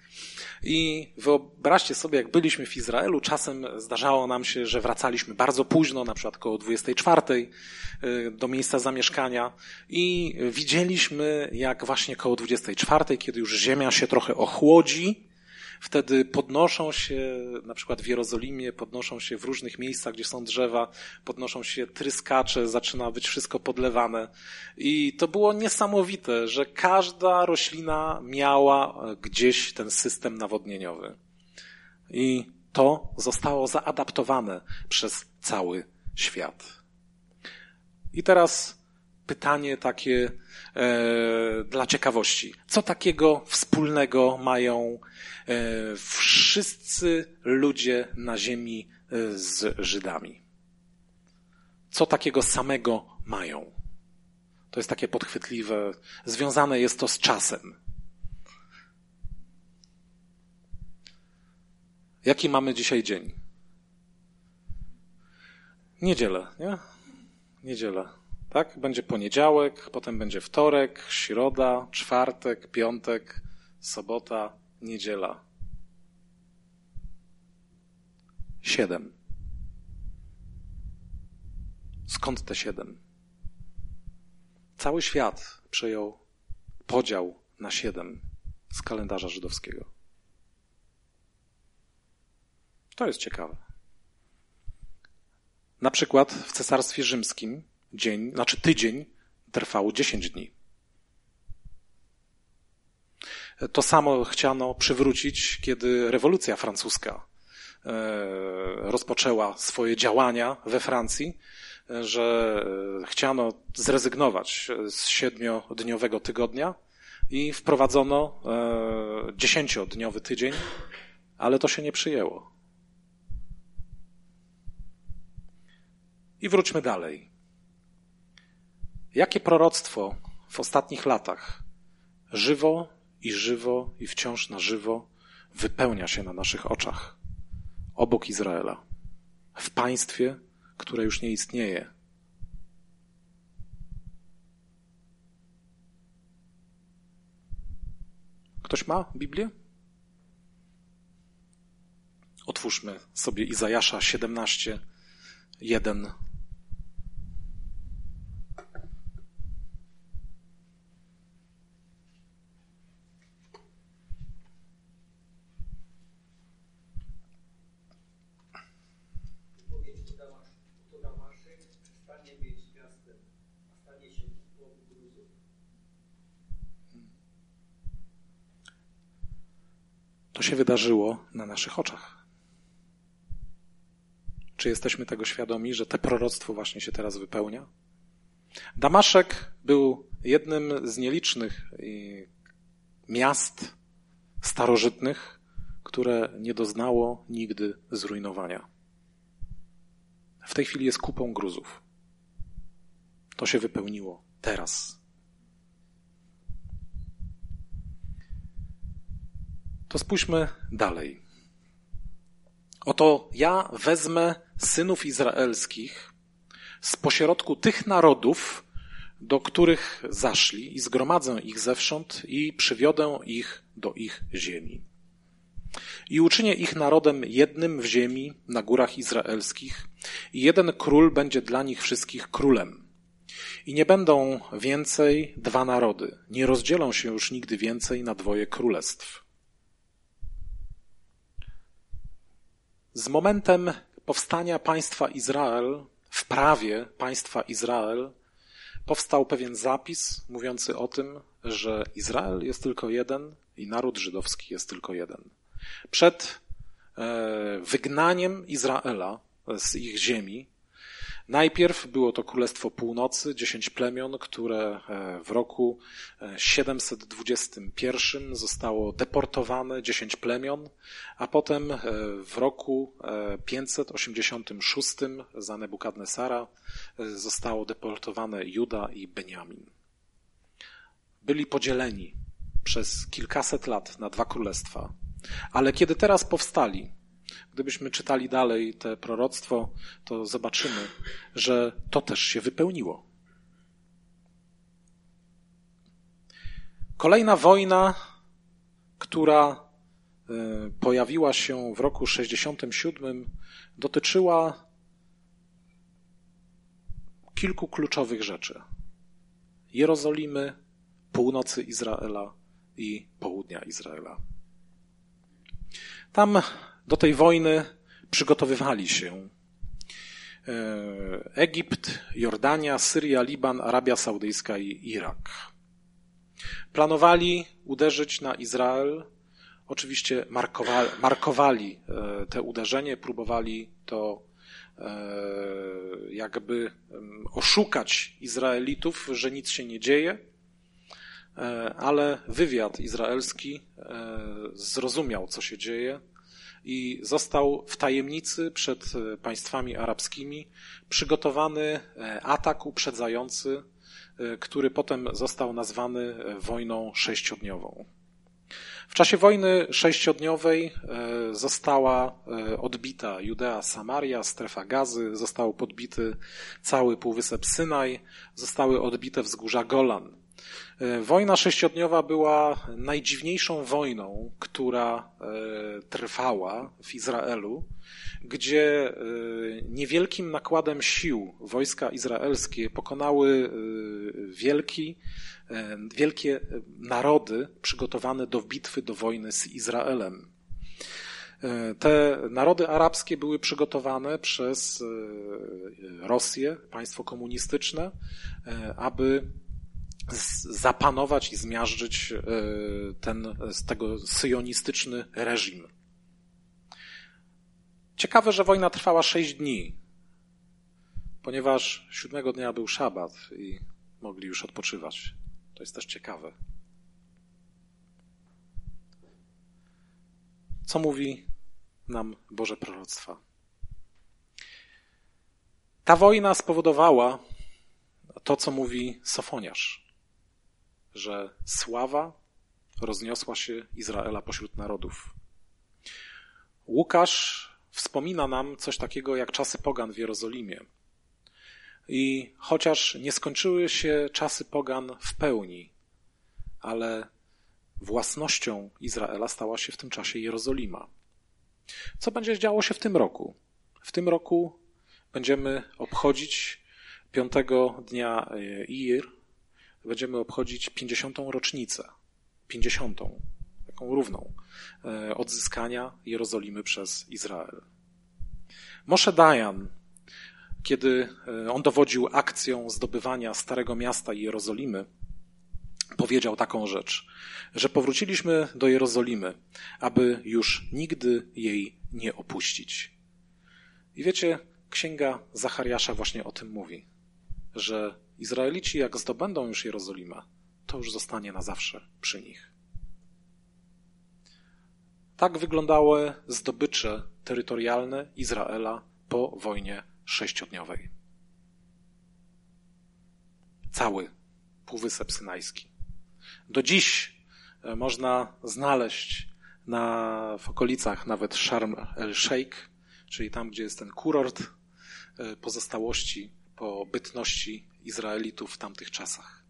I wyobraźcie sobie, jak byliśmy w Izraelu, czasem zdarzało nam się, że wracaliśmy bardzo późno, na przykład koło 24 do miejsca zamieszkania i widzieliśmy, jak właśnie koło 24, kiedy już ziemia się trochę ochłodzi, wtedy podnoszą się, na przykład w Jerozolimie, podnoszą się w różnych miejscach, gdzie są drzewa, podnoszą się tryskacze, zaczyna być wszystko podlewane. I to było niesamowite, że każda roślina miała gdzieś ten system nawodnieniowy. I to zostało zaadaptowane przez cały świat. I teraz pytanie takie dla ciekawości. Co takiego wspólnego mają wszyscy ludzie na ziemi z Żydami? Co takiego samego mają? To jest takie podchwytliwe. Związane jest to z czasem. Jaki mamy dzisiaj dzień? Niedzielę, nie? Niedziela. Tak? Będzie poniedziałek, potem będzie wtorek, środa, czwartek, piątek, sobota, niedziela. 7. Skąd te 7? Cały świat przejął podział na 7 z kalendarza żydowskiego. To jest ciekawe. Na przykład w Cesarstwie Rzymskim tydzień trwał 10 dni. To samo chciano przywrócić, kiedy rewolucja francuska rozpoczęła swoje działania we Francji, że chciano zrezygnować z 7-dniowego tygodnia i wprowadzono 10-dniowy tydzień, ale to się nie przyjęło. I wróćmy dalej. Jakie proroctwo w ostatnich latach żywo i wciąż na żywo wypełnia się na naszych oczach obok Izraela, w państwie, które już nie istnieje. Ktoś ma Biblię? Otwórzmy sobie Izajasza 17:1. To się wydarzyło na naszych oczach. Czy jesteśmy tego świadomi, że to proroctwo właśnie się teraz wypełnia? Damaszek był jednym z nielicznych miast starożytnych, które nie doznało nigdy zrujnowania. W tej chwili jest kupą gruzów. To się wypełniło teraz. To spójrzmy dalej. Oto ja wezmę synów izraelskich z pośrodku tych narodów, do których zaszli, i zgromadzę ich zewsząd i przywiodę ich do ich ziemi. I uczynię ich narodem jednym w ziemi na górach izraelskich i jeden król będzie dla nich wszystkich królem. I nie będą więcej dwa narody, nie rozdzielą się już nigdy więcej na dwoje królestw. Z momentem powstania państwa Izrael, w prawie państwa Izrael, powstał pewien zapis mówiący o tym, że Izrael jest tylko jeden i naród żydowski jest tylko jeden. Przed wygnaniem Izraela z ich ziemi najpierw było to Królestwo Północy, 10 plemion, które w roku 721 zostało deportowane, 10 plemion, a potem w roku 586 za Nebukadnesara zostało deportowane Juda i Beniamin. Byli podzieleni przez kilkaset lat na dwa królestwa, ale kiedy teraz powstali, gdybyśmy czytali dalej te proroctwo, to zobaczymy, że to też się wypełniło. Kolejna wojna, która pojawiła się w roku 67, dotyczyła kilku kluczowych rzeczy. Jerozolimy, północy Izraela i południa Izraela. Tam do tej wojny przygotowywali się Egipt, Jordania, Syria, Liban, Arabia Saudyjska i Irak. Planowali uderzyć na Izrael. Oczywiście markowali te uderzenie, próbowali to jakby oszukać Izraelitów, że nic się nie dzieje, ale wywiad izraelski zrozumiał, co się dzieje i został w tajemnicy przed państwami arabskimi przygotowany atak uprzedzający, który potem został nazwany wojną sześciodniową. W czasie wojny sześciodniowej została odbita Judea, Samaria, strefa Gazy, został podbity cały półwysep Synaj, zostały odbite wzgórza Golan. Wojna sześciodniowa była najdziwniejszą wojną, która trwała w Izraelu, gdzie niewielkim nakładem sił wojska izraelskie pokonały wielkie narody przygotowane do bitwy, do wojny z Izraelem. Te narody arabskie były przygotowane przez Rosję, państwo komunistyczne, aby zapanować i zmiażdżyć tego syjonistyczny reżim. Ciekawe, że wojna trwała 6 dni, ponieważ 7 dnia był szabat i mogli już odpoczywać. To jest też ciekawe. Co mówi nam Boże proroctwa? Ta wojna spowodowała to, co mówi Sofoniarz, że sława rozniosła się Izraela pośród narodów. Łukasz wspomina nam coś takiego jak czasy pogan w Jerozolimie. I chociaż nie skończyły się czasy pogan w pełni, ale własnością Izraela stała się w tym czasie Jerozolima. Co będzie działo się w tym roku? W tym roku będziemy obchodzić 5 dnia Ir, będziemy obchodzić 50. rocznicę, 50. taką równą, odzyskania Jerozolimy przez Izrael. Moshe Dayan, kiedy on dowodził akcją zdobywania Starego Miasta i Jerozolimy, powiedział taką rzecz, że powróciliśmy do Jerozolimy, aby już nigdy jej nie opuścić. I wiecie, księga Zachariasza właśnie o tym mówi, że Izraelici jak zdobędą już Jerozolimę, to już zostanie na zawsze przy nich. Tak wyglądały zdobycze terytorialne Izraela po wojnie 6-dniowej. Cały Półwysep Synajski. Do dziś można znaleźć w okolicach nawet Sharm el-Sheikh, czyli tam, gdzie jest ten kurort, pozostałości po bytności Izraelitów w tamtych czasach.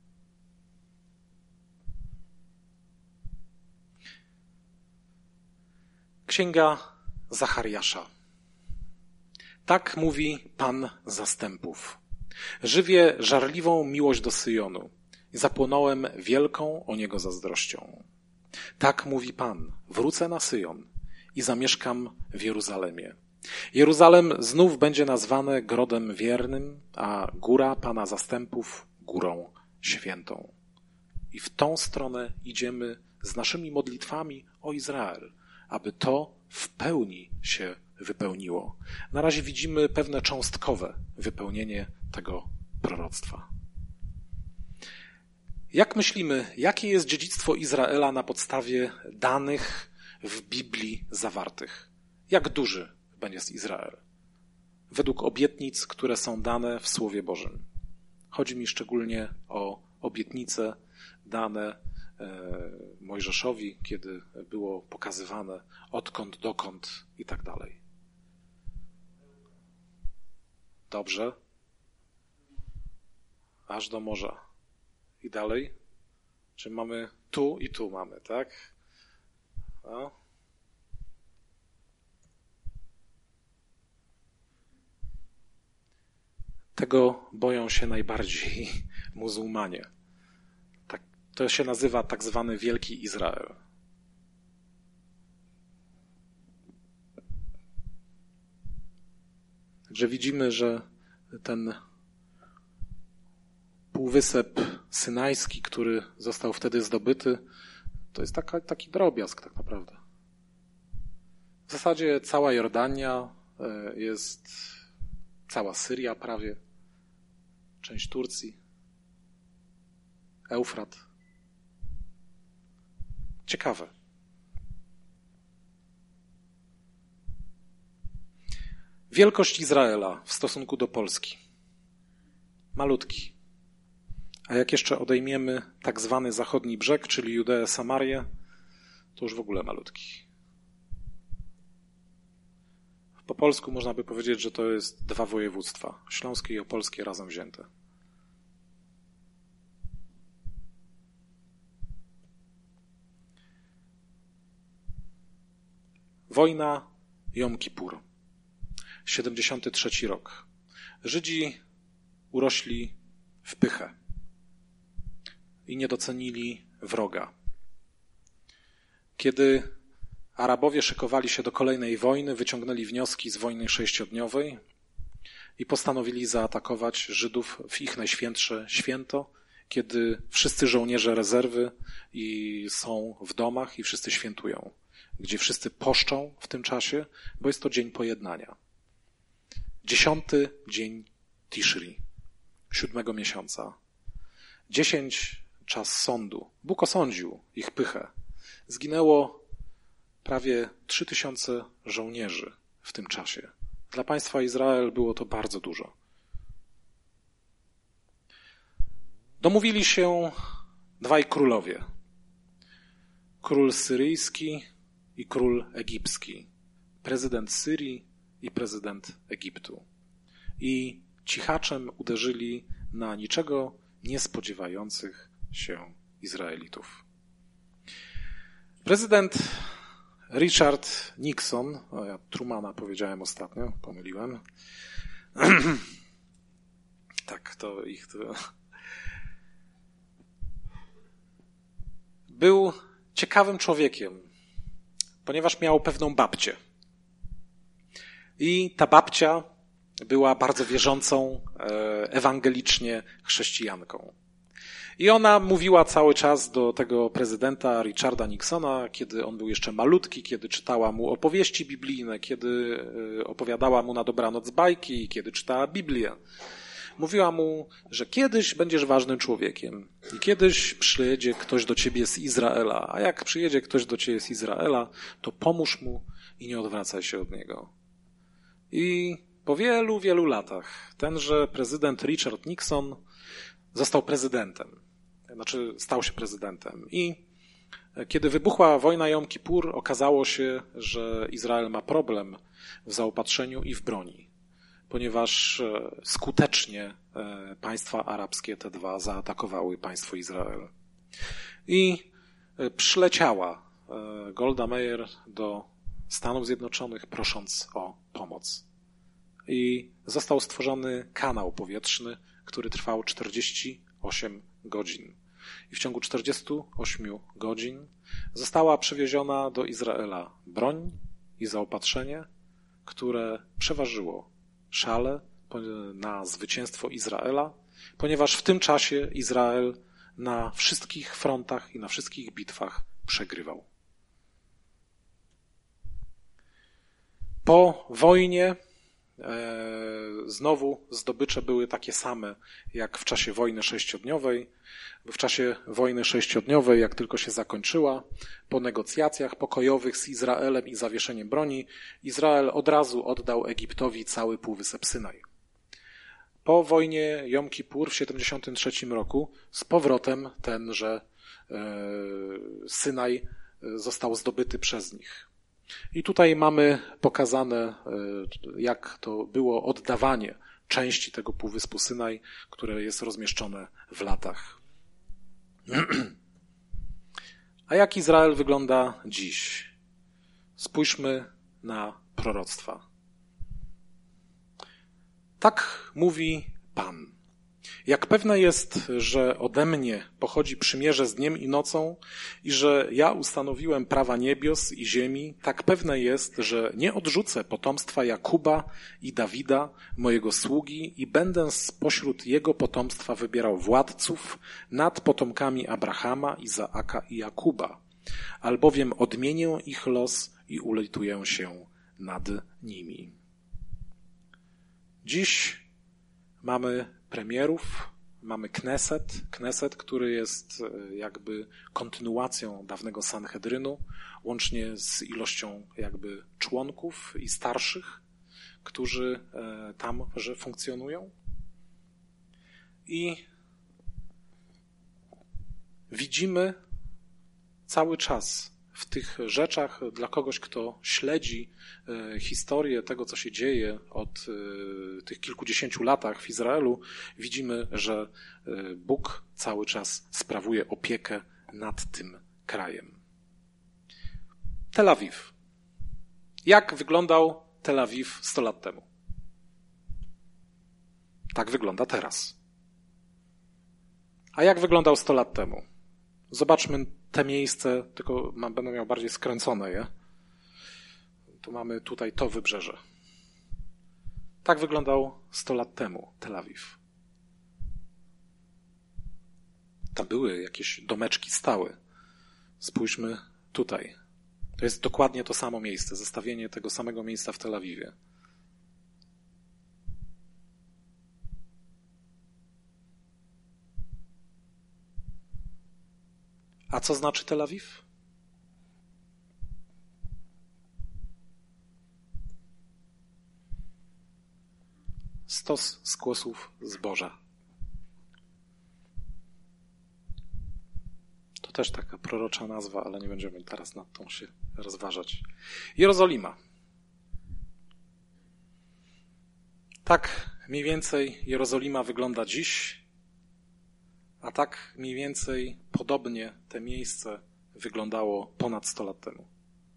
Księga Zachariasza. Tak mówi Pan zastępów. Żywię żarliwą miłość do Syjonu i zapłonąłem wielką o niego zazdrością. Tak mówi Pan, wrócę na Syjon i zamieszkam w Jeruzalemie. Jeruzalem znów będzie nazwane grodem wiernym, a góra Pana zastępów górą świętą. I w tą stronę idziemy z naszymi modlitwami o Izrael, aby to w pełni się wypełniło. Na razie widzimy pewne cząstkowe wypełnienie tego proroctwa. Jak myślimy, jakie jest dziedzictwo Izraela na podstawie danych w Biblii zawartych? Jak duży będzie Izrael? Według obietnic, które są dane w Słowie Bożym. Chodzi mi szczególnie o obietnice dane Mojżeszowi, kiedy było pokazywane odkąd, dokąd i tak dalej. Dobrze. Aż do morza. I dalej? Czy mamy tu i tu mamy, tak? No. Tego boją się najbardziej muzułmanie. To się nazywa tak zwany Wielki Izrael. Także widzimy, że ten Półwysep Synajski, który został wtedy zdobyty, to jest taki drobiazg tak naprawdę. W zasadzie cała Jordania jest, cała Syria prawie, część Turcji, Eufrat. Ciekawe. Wielkość Izraela w stosunku do Polski. Malutki. A jak jeszcze odejmiemy tak zwany zachodni brzeg, czyli Judeę, Samarię, to już w ogóle malutki. Po polsku można by powiedzieć, że to jest 2 województwa, śląskie i opolskie razem wzięte. Wojna Jom Kippur, 73 rok. Żydzi urośli w pychę i nie docenili wroga. Kiedy Arabowie szykowali się do kolejnej wojny, wyciągnęli wnioski z wojny 6-dniowej i postanowili zaatakować Żydów w ich najświętsze święto, kiedy wszyscy żołnierze rezerwy są w domach i wszyscy świętują, gdzie wszyscy poszczą w tym czasie, bo jest to dzień pojednania. 10. dzień Tishri, 7 miesiąca. 10 czas sądu. Bóg osądził ich pychę. Zginęło prawie 3000 żołnierzy w tym czasie. Dla państwa Izrael było to bardzo dużo. Domówili się 2 królowie. Król syryjski i król egipski. Prezydent Syrii i prezydent Egiptu. I cichaczem uderzyli na niczego nie spodziewających się Izraelitów. Prezydent Richard Nixon, ja Trumana powiedziałem ostatnio, pomyliłem. Tak, to ich... Był ciekawym człowiekiem, ponieważ miał pewną babcię. I ta babcia była bardzo wierzącą ewangelicznie chrześcijanką. I ona mówiła cały czas do tego prezydenta Richarda Nixona, kiedy on był jeszcze malutki, kiedy czytała mu opowieści biblijne, kiedy opowiadała mu na dobranoc bajki, kiedy czytała Biblię. Mówiła mu, że kiedyś będziesz ważnym człowiekiem i kiedyś przyjedzie ktoś do ciebie z Izraela, a jak przyjedzie ktoś do ciebie z Izraela, to pomóż mu i nie odwracaj się od niego. I po wielu, wielu latach tenże prezydent Richard Nixon został prezydentem. Znaczy stał się prezydentem. I kiedy wybuchła wojna Jom Kippur, okazało się, że Izrael ma problem w zaopatrzeniu i w broni, ponieważ skutecznie państwa arabskie te dwa zaatakowały państwo Izrael. I przyleciała Golda Meir do Stanów Zjednoczonych, prosząc o pomoc. I został stworzony kanał powietrzny, który trwał 48 godzin. I w ciągu 48 godzin została przywieziona do Izraela broń i zaopatrzenie, które przeważyło szale na zwycięstwo Izraela, ponieważ w tym czasie Izrael na wszystkich frontach i na wszystkich bitwach przegrywał. Po wojnie znowu zdobycze były takie same jak w czasie wojny sześciodniowej. W czasie wojny sześciodniowej, jak tylko się zakończyła, po negocjacjach pokojowych z Izraelem i zawieszeniem broni, Izrael od razu oddał Egiptowi cały Półwysep Synaj. Po wojnie Jom Kippur w 1973 roku z powrotem tenże Synaj został zdobyty przez nich. I tutaj mamy pokazane, jak to było oddawanie części tego Półwyspu Synaj, które jest rozmieszczone w latach. A jak Izrael wygląda dziś? Spójrzmy na proroctwa. Tak mówi Pan. Jak pewne jest, że ode mnie pochodzi przymierze z dniem i nocą i że ja ustanowiłem prawa niebios i ziemi, tak pewne jest, że nie odrzucę potomstwa Jakuba i Dawida, mojego sługi, i będę spośród jego potomstwa wybierał władców nad potomkami Abrahama, Izaaka i Jakuba, albowiem odmienię ich los i ulituję się nad nimi. Dziś mamy premierów, mamy Kneset, który jest jakby kontynuacją dawnego Sanhedrynu, łącznie z ilością jakby członków i starszych, którzy tamże funkcjonują. I widzimy cały czas w tych rzeczach dla kogoś, kto śledzi historię tego, co się dzieje od tych kilkudziesięciu latach w Izraelu, widzimy, że Bóg cały czas sprawuje opiekę nad tym krajem. Tel Awiw. Jak wyglądał Tel Awiw 100 lat temu? Tak wygląda teraz. A jak wyglądał 100 lat temu? Zobaczmy te miejsce, tylko będę miał bardziej skręcone je. Tu mamy tutaj to wybrzeże. Tak wyglądał 100 lat temu Tel Awiw. Tam były jakieś domeczki stałe. Spójrzmy tutaj. To jest dokładnie to samo miejsce, zestawienie tego samego miejsca w Tel Awiwie. A co znaczy Tel Awiw? Stos skłosów zboża. To też taka prorocza nazwa, ale nie będziemy teraz nad tą się rozważać. Jerozolima. Tak mniej więcej Jerozolima wygląda dziś, a tak mniej więcej podobnie to miejsce wyglądało ponad 100 lat temu.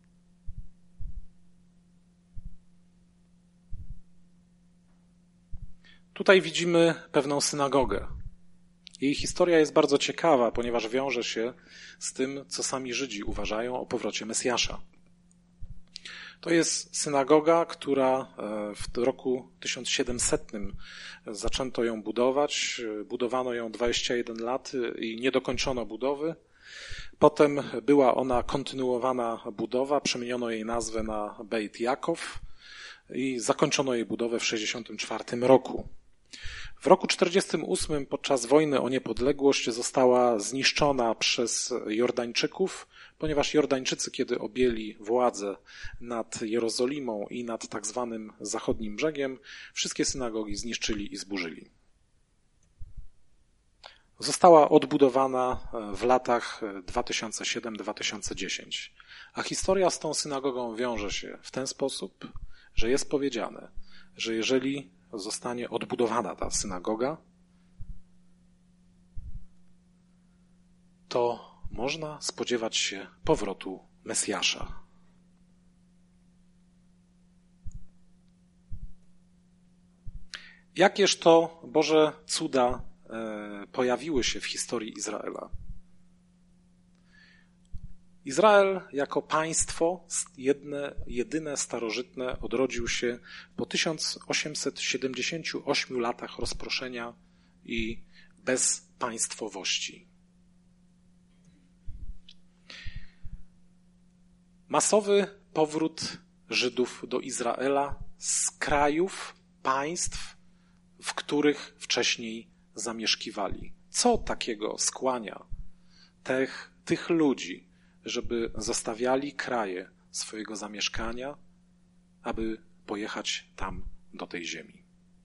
Tutaj widzimy pewną synagogę. Jej historia jest bardzo ciekawa, ponieważ wiąże się z tym, co sami Żydzi uważają o powrocie Mesjasza. To jest synagoga, która w roku 1700 zaczęto ją budować. Budowano ją 21 lat i nie dokończono budowy. Potem była ona kontynuowana budowa, przemieniono jej nazwę na Beit Jakow i zakończono jej budowę w 1964 roku. W roku 1948 podczas wojny o niepodległość została zniszczona przez Jordańczyków, ponieważ Jordańczycy, kiedy objęli władzę nad Jerozolimą i nad tak zwanym zachodnim brzegiem, wszystkie synagogi zniszczyli i zburzyli. Została odbudowana w latach 2007-2010, a historia z tą synagogą wiąże się w ten sposób, że jest powiedziane, że jeżeli zostanie odbudowana ta synagoga, to można spodziewać się powrotu Mesjasza. Jakież to Boże cuda pojawiły się w historii Izraela? Izrael jako państwo jedyne starożytne odrodził się po 1878 latach rozproszenia i bezpaństwowości. Masowy powrót Żydów do Izraela z krajów, państw, w których wcześniej zamieszkiwali. Co takiego skłania tych ludzi, żeby zostawiali kraje swojego zamieszkania, aby pojechać tam do tej ziemi?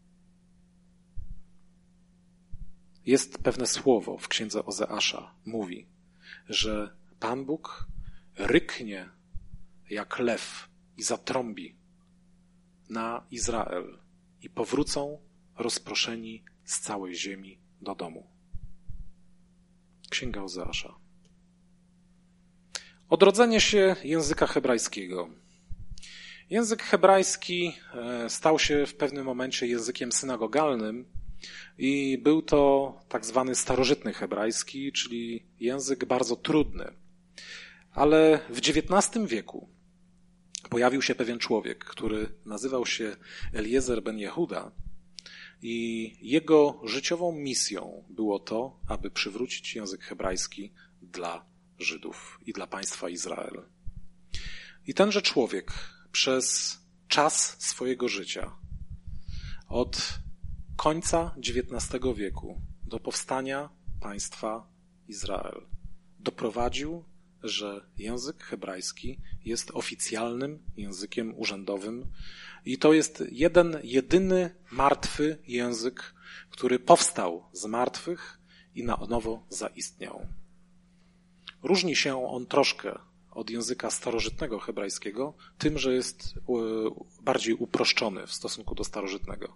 Jest pewne słowo w księdze Ozeasza. Mówi, że Pan Bóg ryknie jak lew i zatrąbi na Izrael i powrócą rozproszeni z całej ziemi do domu. Księga Ozeasza. Odrodzenie się języka hebrajskiego. Język hebrajski stał się w pewnym momencie językiem synagogalnym i był to tak zwany starożytny hebrajski, czyli język bardzo trudny. Ale w XIX wieku pojawił się pewien człowiek, który nazywał się Eliezer ben Jehuda i jego życiową misją było to, aby przywrócić język hebrajski dla Żydów i dla państwa Izrael. I tenże człowiek przez czas swojego życia, od końca XIX wieku do powstania państwa Izrael, doprowadził, że język hebrajski jest oficjalnym językiem urzędowym i to jest jedyny martwy język, który powstał z martwych i na nowo zaistniał. Różni się on troszkę od języka starożytnego hebrajskiego, tym, że jest bardziej uproszczony w stosunku do starożytnego.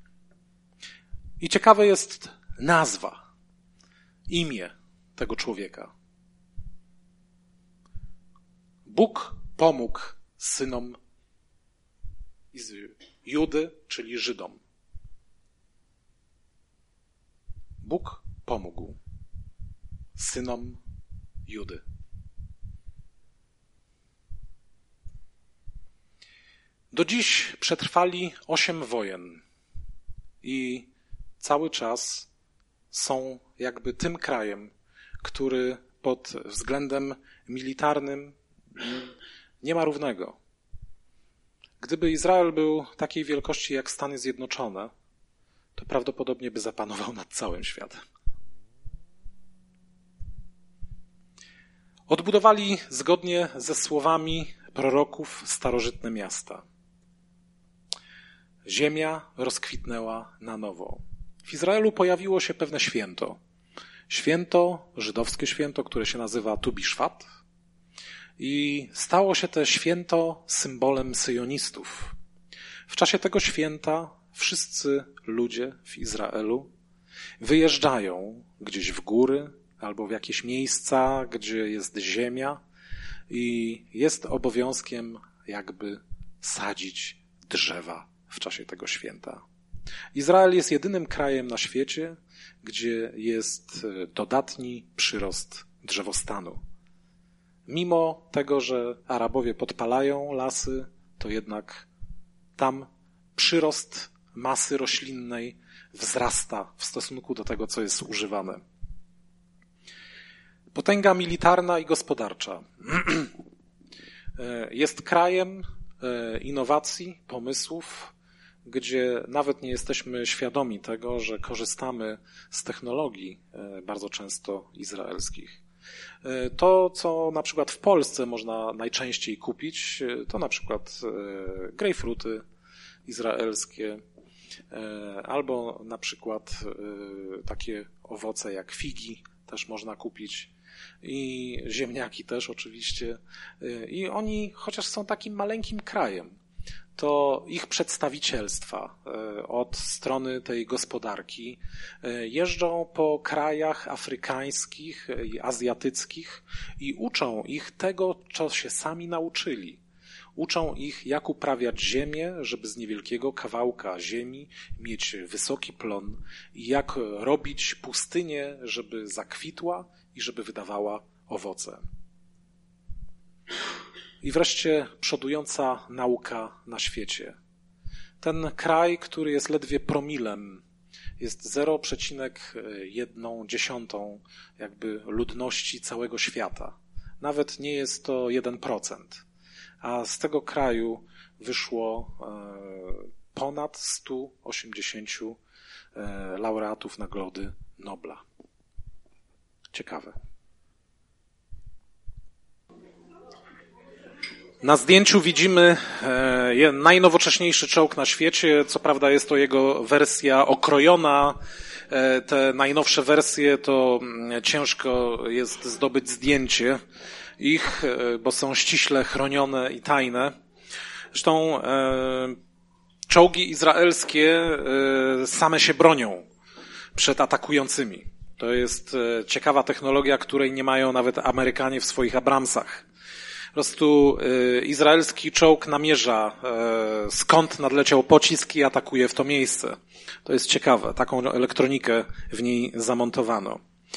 I ciekawe jest nazwa, imię tego człowieka. Bóg pomógł synom Judy, czyli Żydom. Bóg pomógł synom Judy. Do dziś przetrwali 8 wojen i cały czas są jakby tym krajem, który pod względem militarnym nie ma równego. Gdyby Izrael był takiej wielkości jak Stany Zjednoczone, to prawdopodobnie by zapanował nad całym światem. Odbudowali zgodnie ze słowami proroków starożytne miasta. Ziemia rozkwitnęła na nowo. W Izraelu pojawiło się pewne święto. Święto, żydowskie święto, które się nazywa Tu Biszvat. I stało się to święto symbolem syjonistów. W czasie tego święta wszyscy ludzie w Izraelu wyjeżdżają gdzieś w góry albo w jakieś miejsca, gdzie jest ziemia i jest obowiązkiem jakby sadzić drzewa w czasie tego święta. Izrael jest jedynym krajem na świecie, gdzie jest dodatni przyrost drzewostanu. Mimo tego, że Arabowie podpalają lasy, to jednak tam przyrost masy roślinnej wzrasta w stosunku do tego, co jest używane. Potęga militarna i gospodarcza. Jest krajem innowacji, pomysłów, gdzie nawet nie jesteśmy świadomi tego, że korzystamy z technologii bardzo często izraelskich. To, co na przykład w Polsce można najczęściej kupić, to na przykład grejpfruty izraelskie, albo na przykład takie owoce jak figi też można kupić i ziemniaki też oczywiście. I oni, chociaż są takim maleńkim krajem, to ich przedstawicielstwa od strony tej gospodarki jeżdżą po krajach afrykańskich i azjatyckich i uczą ich tego, co się sami nauczyli. Uczą ich, jak uprawiać ziemię, żeby z niewielkiego kawałka ziemi mieć wysoki plon i jak robić pustynię, żeby zakwitła i żeby wydawała owoce. I wreszcie przodująca nauka na świecie. Ten kraj, który jest ledwie promilem, jest 0,1 jakby ludności całego świata. Nawet nie jest to 1%. A z tego kraju wyszło ponad 180 laureatów Nagrody Nobla. Ciekawe. Na zdjęciu widzimy najnowocześniejszy czołg na świecie. Co prawda jest to jego wersja okrojona. Te najnowsze wersje to ciężko jest zdobyć zdjęcie ich, bo są ściśle chronione i tajne. Zresztą czołgi izraelskie same się bronią przed atakującymi. To jest ciekawa technologia, której nie mają nawet Amerykanie w swoich Abramsach. Po prostu izraelski czołg namierza, skąd nadleciał pocisk i atakuje w to miejsce. To jest ciekawe. Taką elektronikę w niej zamontowano.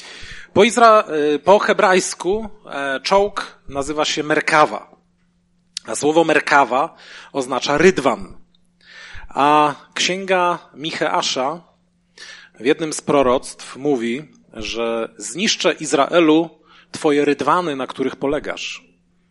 Po hebrajsku czołg nazywa się Merkawa. A słowo Merkawa oznacza rydwan. A księga Micheasza w jednym z proroctw mówi, że zniszczę Izraelu twoje rydwany, na których polegasz.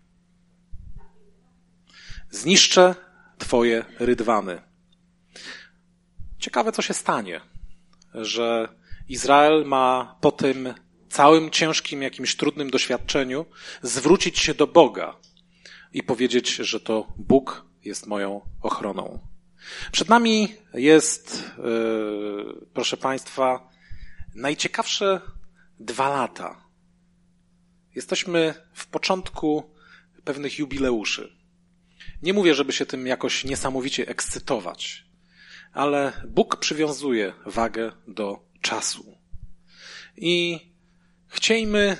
Zniszczę twoje rydwany. Ciekawe, co się stanie, że Izrael ma po tym całym ciężkim, jakimś trudnym doświadczeniu zwrócić się do Boga i powiedzieć, że to Bóg jest moją ochroną. Przed nami jest, proszę Państwa, najciekawsze 2 lata. Jesteśmy w początku pewnych jubileuszy. Nie mówię, żeby się tym jakoś niesamowicie ekscytować, ale Bóg przywiązuje wagę do czasu. I chciejmy,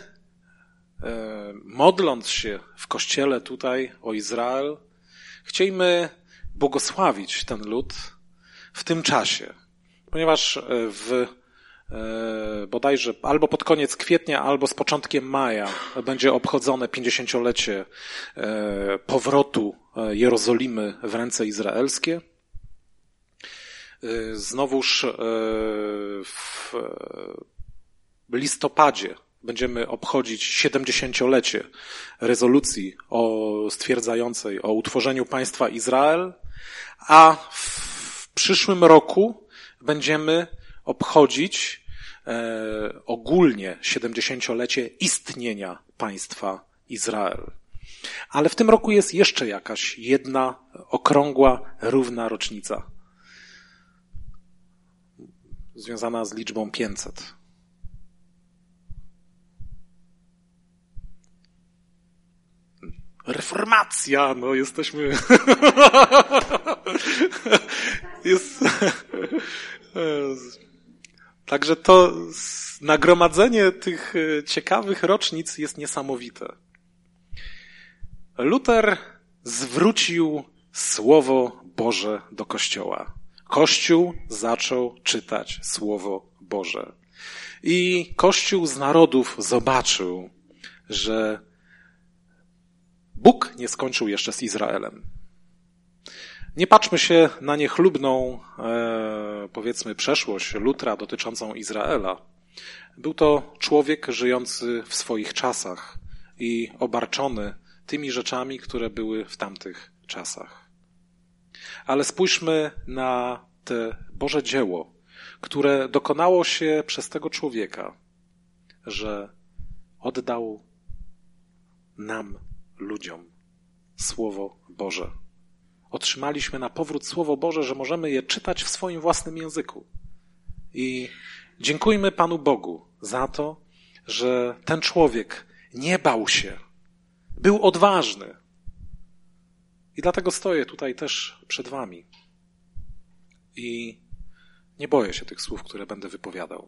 modląc się w kościele tutaj o Izrael, chciejmy błogosławić ten lud w tym czasie, ponieważ bodajże albo pod koniec kwietnia, albo z początkiem maja będzie obchodzone 50-lecie powrotu Jerozolimy w ręce izraelskie. Znowuż w listopadzie będziemy obchodzić 70-lecie rezolucji stwierdzającej o utworzeniu państwa Izrael, a w przyszłym roku będziemy obchodzić ogólnie 70-lecie istnienia państwa Izrael. Ale w tym roku jest jeszcze jakaś jedna okrągła, równa rocznica związana z liczbą 500. Reformacja, no jesteśmy... Także to nagromadzenie tych ciekawych rocznic jest niesamowite. Luter zwrócił Słowo Boże do Kościoła. Kościół zaczął czytać Słowo Boże. I Kościół z narodów zobaczył, że Bóg nie skończył jeszcze z Izraelem. Nie patrzmy się na niechlubną, powiedzmy, przeszłość Lutra dotyczącą Izraela. Był to człowiek żyjący w swoich czasach i obarczony tymi rzeczami, które były w tamtych czasach. Ale spójrzmy na te Boże dzieło, które dokonało się przez tego człowieka, że oddał nam, ludziom, Słowo Boże. Otrzymaliśmy na powrót Słowo Boże, że możemy je czytać w swoim własnym języku. I dziękujmy Panu Bogu za to, że ten człowiek nie bał się, był odważny. I dlatego stoję tutaj też przed wami. I nie boję się tych słów, które będę wypowiadał.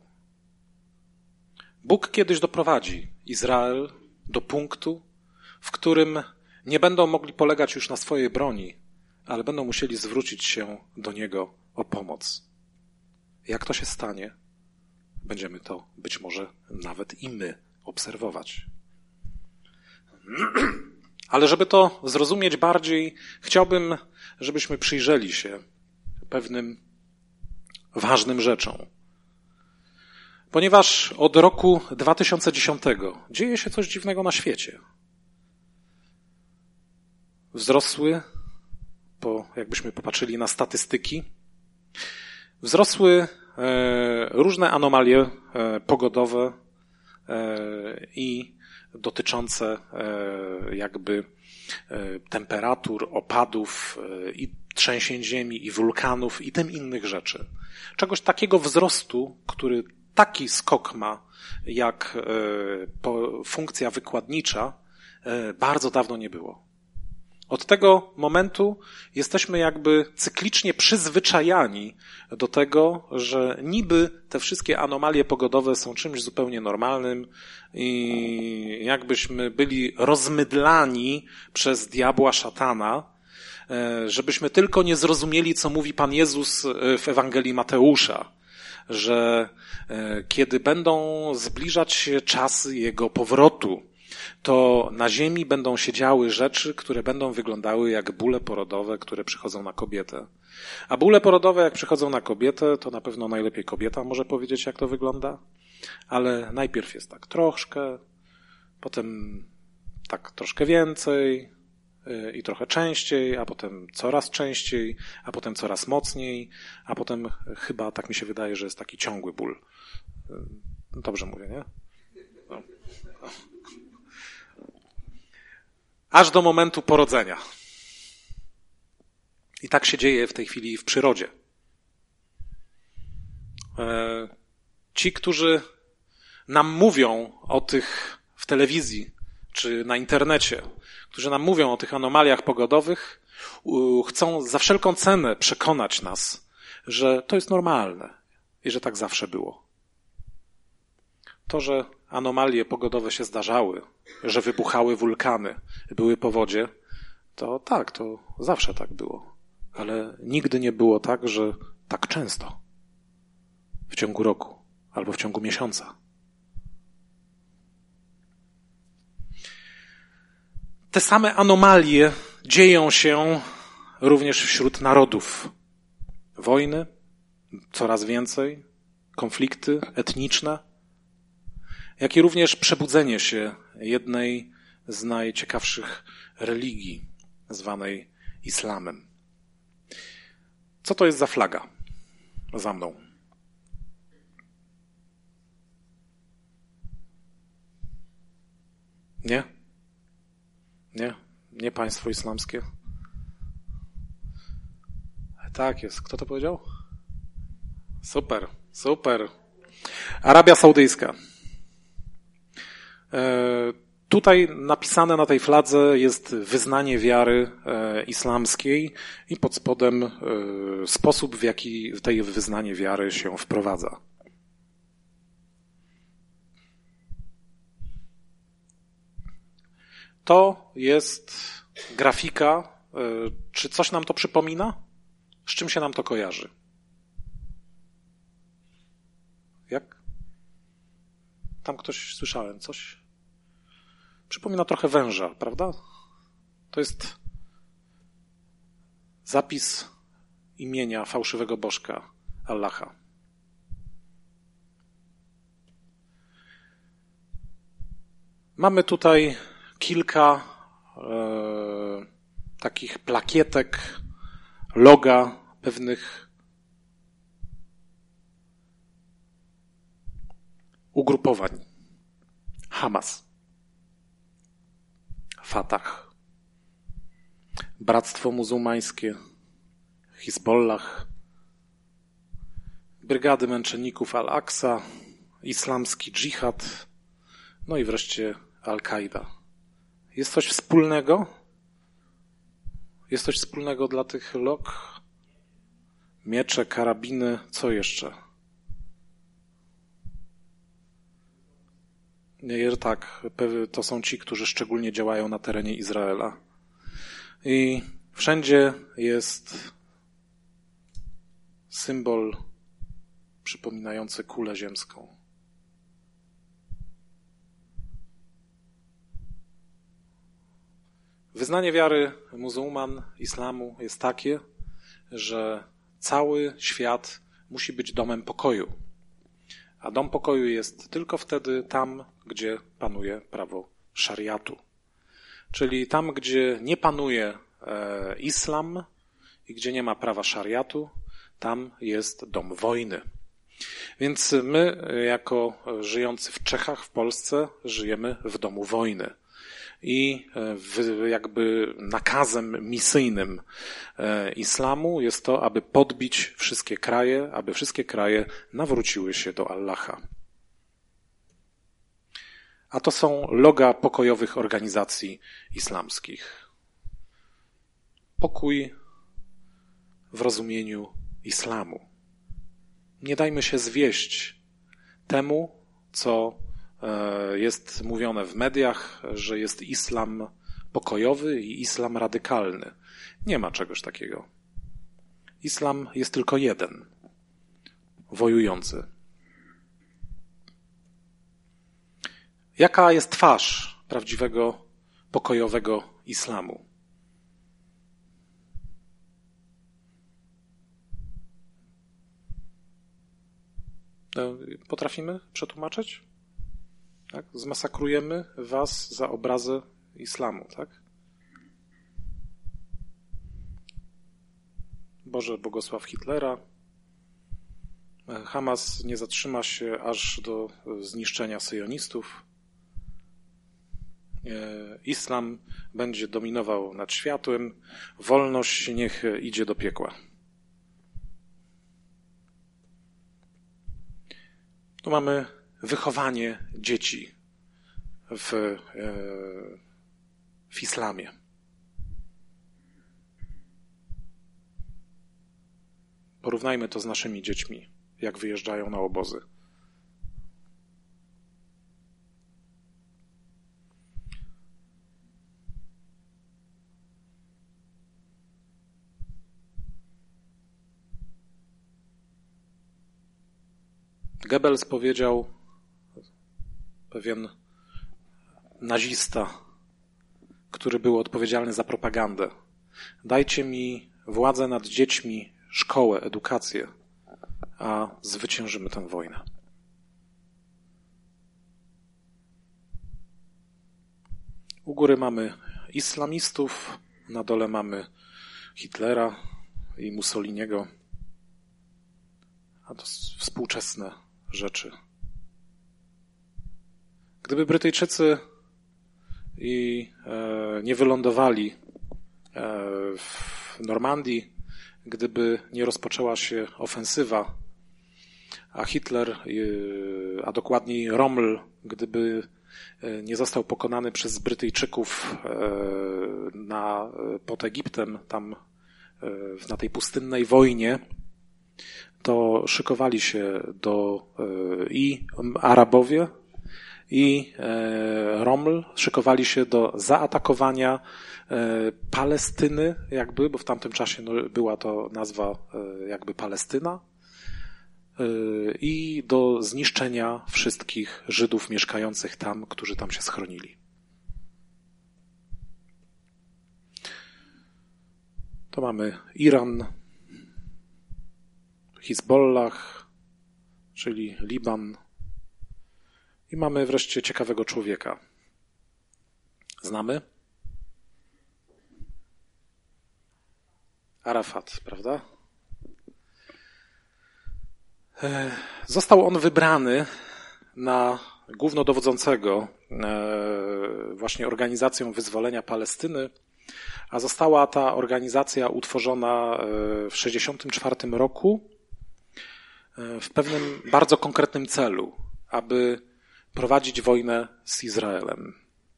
Bóg kiedyś doprowadzi Izrael do punktu, w którym nie będą mogli polegać już na swojej broni, ale będą musieli zwrócić się do Niego o pomoc. Jak to się stanie, będziemy to być może nawet i my obserwować. Ale żeby to zrozumieć bardziej, chciałbym, żebyśmy przyjrzeli się pewnym ważnym rzeczom. Ponieważ od roku 2010 dzieje się coś dziwnego na świecie. Wzrosły, jakbyśmy popatrzyli na statystyki, wzrosły różne anomalie pogodowe i dotyczące jakby temperatur, opadów i trzęsień ziemi i wulkanów i tym innych rzeczy. Czegoś takiego wzrostu, który taki skok ma jak funkcja wykładnicza, bardzo dawno nie było. Od tego momentu jesteśmy jakby cyklicznie przyzwyczajani do tego, że niby te wszystkie anomalie pogodowe są czymś zupełnie normalnym i jakbyśmy byli rozmydlani przez diabła szatana, żebyśmy tylko nie zrozumieli, co mówi Pan Jezus w Ewangelii Mateusza, że kiedy będą zbliżać się czasy Jego powrotu, to na ziemi będą się działy rzeczy, które będą wyglądały jak bóle porodowe, które przychodzą na kobietę. A bóle porodowe, jak przychodzą na kobietę, to na pewno najlepiej kobieta może powiedzieć, jak to wygląda. Ale najpierw jest tak troszkę, potem tak troszkę więcej i trochę częściej, a potem coraz częściej, a potem coraz mocniej, a potem chyba, tak mi się wydaje, że jest taki ciągły ból. Dobrze mówię, nie? No. Aż do momentu porodzenia. I tak się dzieje w tej chwili w przyrodzie. Ci, którzy nam mówią o tych w telewizji czy na internecie, którzy nam mówią o tych anomaliach pogodowych, chcą za wszelką cenę przekonać nas, że to jest normalne i że tak zawsze było. To, że anomalie pogodowe się zdarzały, że wybuchały wulkany, były powodzie, to tak, to zawsze tak było. Ale nigdy nie było tak, że tak często w ciągu roku albo w ciągu miesiąca. Te same anomalie dzieją się również wśród narodów. Wojny, coraz więcej, konflikty etniczne, jak i również przebudzenie się jednej z najciekawszych religii, zwanej islamem. Co to jest za flaga? Za mną. Nie? Nie? Nie państwo islamskie? Tak jest. Kto to powiedział? Super, super. Arabia Saudyjska. Tutaj napisane na tej fladze jest wyznanie wiary islamskiej i pod spodem sposób, w jaki w tej wyznanie wiary się wprowadza. To jest grafika. Czy coś nam to przypomina? Z czym się nam to kojarzy? Jak? Tam ktoś słyszałem, coś? Przypomina trochę węża, prawda? To jest zapis imienia fałszywego bożka Allaha. Mamy tutaj kilka takich plakietek, loga pewnych ugrupowań. Hamas, Fatah, Bractwo Muzułmańskie, Hizbollah, Brygady Męczenników Al-Aqsa, Islamski Dżihad, no i wreszcie Al-Kaida. Jest coś wspólnego? Jest coś wspólnego dla tych log? Miecze, karabiny, co jeszcze? Nie, tak, to są ci, którzy szczególnie działają na terenie Izraela. I wszędzie jest symbol przypominający kulę ziemską. Wyznanie wiary muzułman, islamu jest takie, że cały świat musi być domem pokoju. A dom pokoju jest tylko wtedy tam, gdzie panuje prawo szariatu. Czyli tam, gdzie nie panuje islam i gdzie nie ma prawa szariatu, tam jest dom wojny. Więc my, jako żyjący w Czechach, w Polsce, żyjemy w domu wojny. I jakby nakazem misyjnym islamu jest to, aby podbić wszystkie kraje, aby wszystkie kraje nawróciły się do Allaha. A to są loga pokojowych organizacji islamskich. Pokój w rozumieniu islamu. Nie dajmy się zwieść temu, co jest mówione w mediach, że jest islam pokojowy i islam radykalny. Nie ma czegoś takiego. Islam jest tylko jeden, wojujący. Jaka jest twarz prawdziwego pokojowego islamu? Potrafimy przetłumaczyć? Tak? Zmasakrujemy was za obrazę islamu, tak? Boże, błogosław Hitlera. Hamas nie zatrzyma się aż do zniszczenia syjonistów. Islam będzie dominował nad światłem. Wolność niech idzie do piekła. Tu mamy wychowanie dzieci w islamie. Porównajmy to z naszymi dziećmi, jak wyjeżdżają na obozy. Goebbels powiedział, pewien nazista, który był odpowiedzialny za propagandę: dajcie mi władzę nad dziećmi, szkołę, edukację, a zwyciężymy tę wojnę. U góry mamy islamistów, na dole mamy Hitlera i Mussoliniego, a to współczesne rzeczy. Gdyby Brytyjczycy nie wylądowali w Normandii, gdyby nie rozpoczęła się ofensywa, a Hitler, a dokładniej Rommel, gdyby nie został pokonany przez Brytyjczyków pod Egiptem, tam na tej pustynnej wojnie, to szykowali się i Arabowie, i Rommel szykowali się do zaatakowania Palestyny, jakby, bo w tamtym czasie była to nazwa jakby Palestyna, i do zniszczenia wszystkich Żydów mieszkających tam, którzy tam się schronili. To mamy Iran, Hizbollah, czyli Liban. I mamy wreszcie ciekawego człowieka. Znamy? Arafat, prawda? Został on wybrany na głównodowodzącego właśnie Organizacją Wyzwolenia Palestyny, a została ta organizacja utworzona w 1964 roku w pewnym bardzo konkretnym celu, aby prowadzić wojnę z Izraelem.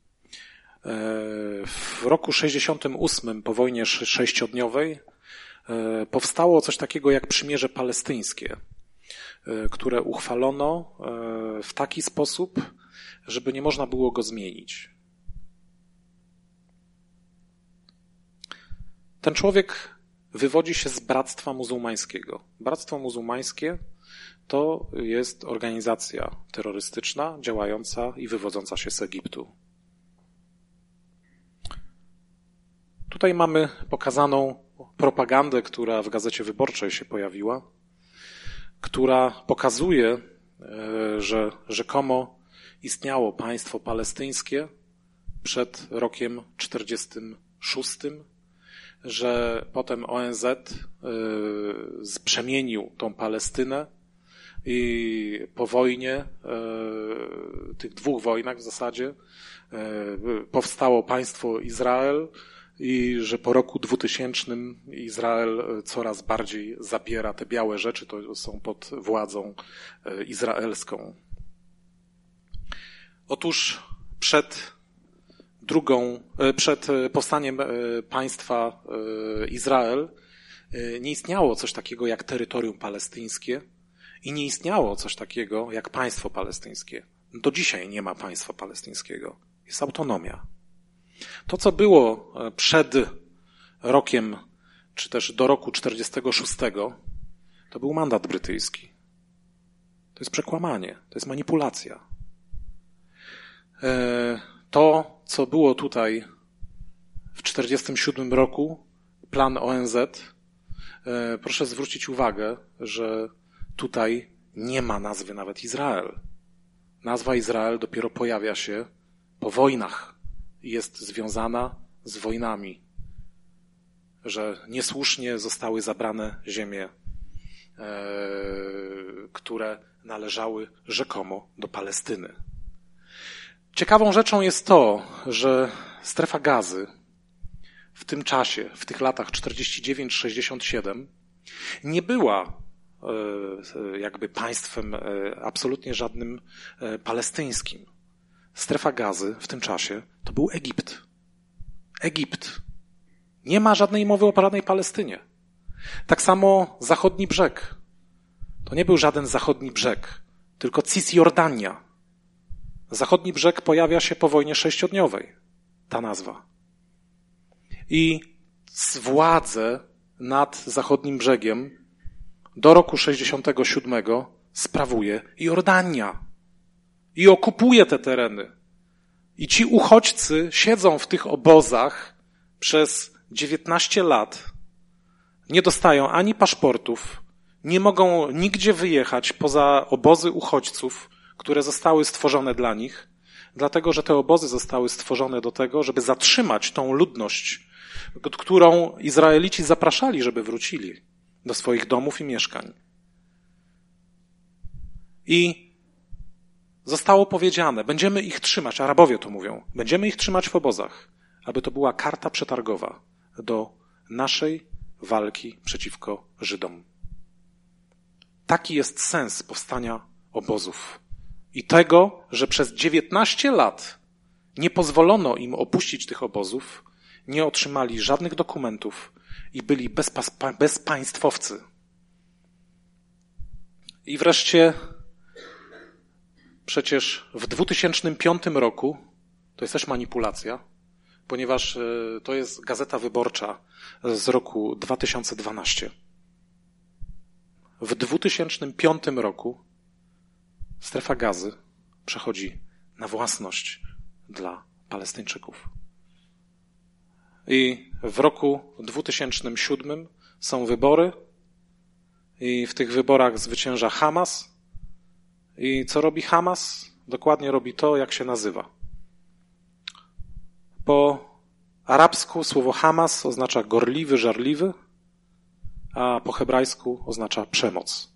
W roku 1968, po wojnie sześciodniowej, powstało coś takiego jak Przymierze Palestyńskie, które uchwalono w taki sposób, żeby nie można było go zmienić. Ten człowiek wywodzi się z Bractwa Muzułmańskiego. Bractwo Muzułmańskie to jest organizacja terrorystyczna działająca i wywodząca się z Egiptu. Tutaj mamy pokazaną propagandę, która w Gazecie Wyborczej się pojawiła, która pokazuje, że rzekomo istniało państwo palestyńskie przed rokiem 1946, że potem ONZ przemienił tą Palestynę i po wojnie, tych dwóch wojnach w zasadzie, powstało państwo Izrael i że po roku 2000 Izrael coraz bardziej zabiera te białe rzeczy, to są pod władzą izraelską. Otóż przed powstaniem państwa Izrael nie istniało coś takiego jak terytorium palestyńskie i nie istniało coś takiego jak państwo palestyńskie. Do dzisiaj nie ma państwa palestyńskiego. Jest autonomia. To, co było przed rokiem, czy też do roku 1946, to był mandat brytyjski. To jest przekłamanie, to jest manipulacja. To, co było tutaj w 1947 roku, plan ONZ, proszę zwrócić uwagę, że tutaj nie ma nazwy nawet Izrael. Nazwa Izrael dopiero pojawia się po wojnach i jest związana z wojnami, że niesłusznie zostały zabrane ziemie, które należały rzekomo do Palestyny. Ciekawą rzeczą jest to, że strefa Gazy w tym czasie, w tych latach 49-67 nie była jakby państwem absolutnie żadnym palestyńskim. Strefa Gazy w tym czasie to był Egipt. Egipt. Nie ma żadnej mowy o żadnej Palestynie. Tak samo zachodni brzeg. To nie był żaden zachodni brzeg, tylko Cisjordania. Zachodni brzeg pojawia się po wojnie sześciodniowej. Ta nazwa. I władzę nad zachodnim brzegiem do roku 67 sprawuje Jordania. I okupuje te tereny. I ci uchodźcy siedzą w tych obozach przez 19 lat. Nie dostają ani paszportów, nie mogą nigdzie wyjechać poza obozy uchodźców, które zostały stworzone dla nich, dlatego że te obozy zostały stworzone do tego, żeby zatrzymać tą ludność, którą Izraelici zapraszali, żeby wrócili do swoich domów i mieszkań. I zostało powiedziane, będziemy ich trzymać, Arabowie to mówią, będziemy ich trzymać w obozach, aby to była karta przetargowa do naszej walki przeciwko Żydom. Taki jest sens powstania obozów. I tego, że przez 19 lat nie pozwolono im opuścić tych obozów, nie otrzymali żadnych dokumentów i byli bezpaństwowcy. I wreszcie przecież w 2005 roku, to jest też manipulacja, ponieważ to jest Gazeta Wyborcza z roku 2012. W 2005 roku strefa Gazy przechodzi na własność dla Palestyńczyków. I w roku 2007 są wybory i w tych wyborach zwycięża Hamas. I co robi Hamas? Dokładnie robi to, jak się nazywa. Po arabsku słowo Hamas oznacza gorliwy, żarliwy, a po hebrajsku oznacza przemoc.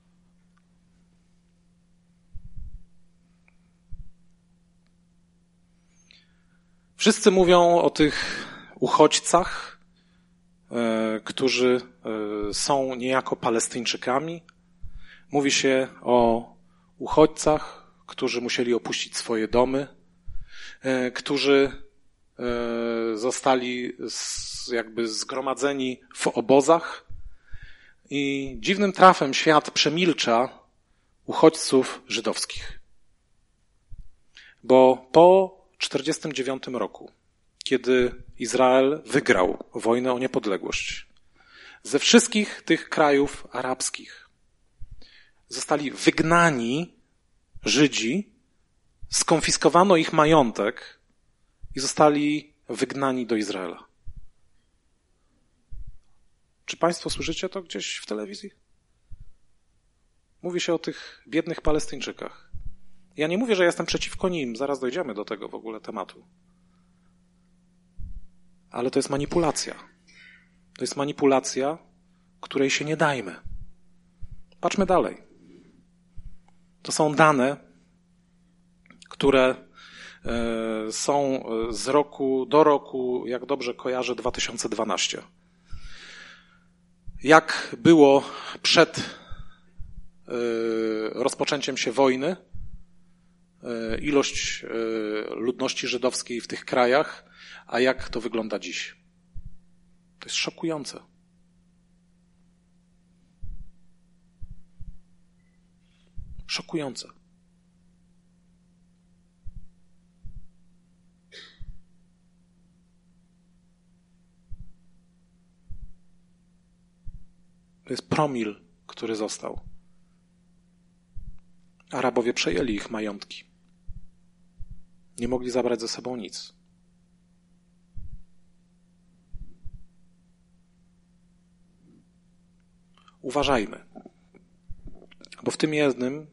Wszyscy mówią o tych uchodźcach, którzy są niejako Palestyńczykami. Mówi się o uchodźcach, którzy musieli opuścić swoje domy, którzy zostali jakby zgromadzeni w obozach i dziwnym trafem świat przemilcza uchodźców żydowskich. Bo po 1949 roku, kiedy Izrael wygrał wojnę o niepodległość, ze wszystkich tych krajów arabskich zostali wygnani Żydzi, skonfiskowano ich majątek i zostali wygnani do Izraela. Czy państwo słyszycie to gdzieś w telewizji? Mówi się o tych biednych Palestyńczykach. Ja nie mówię, że jestem przeciwko nim, zaraz dojdziemy do tego w ogóle tematu. Ale to jest manipulacja. To jest manipulacja, której się nie dajmy. Patrzmy dalej. To są dane, które są z roku do roku, jak dobrze kojarzę, 2012. Jak było przed rozpoczęciem się wojny, ilość ludności żydowskiej w tych krajach, a jak to wygląda dziś. To jest szokujące. Szokujące. To jest promil, który został. Arabowie przejęli ich majątki. Nie mogli zabrać ze sobą nic. Uważajmy, bo w tym jednym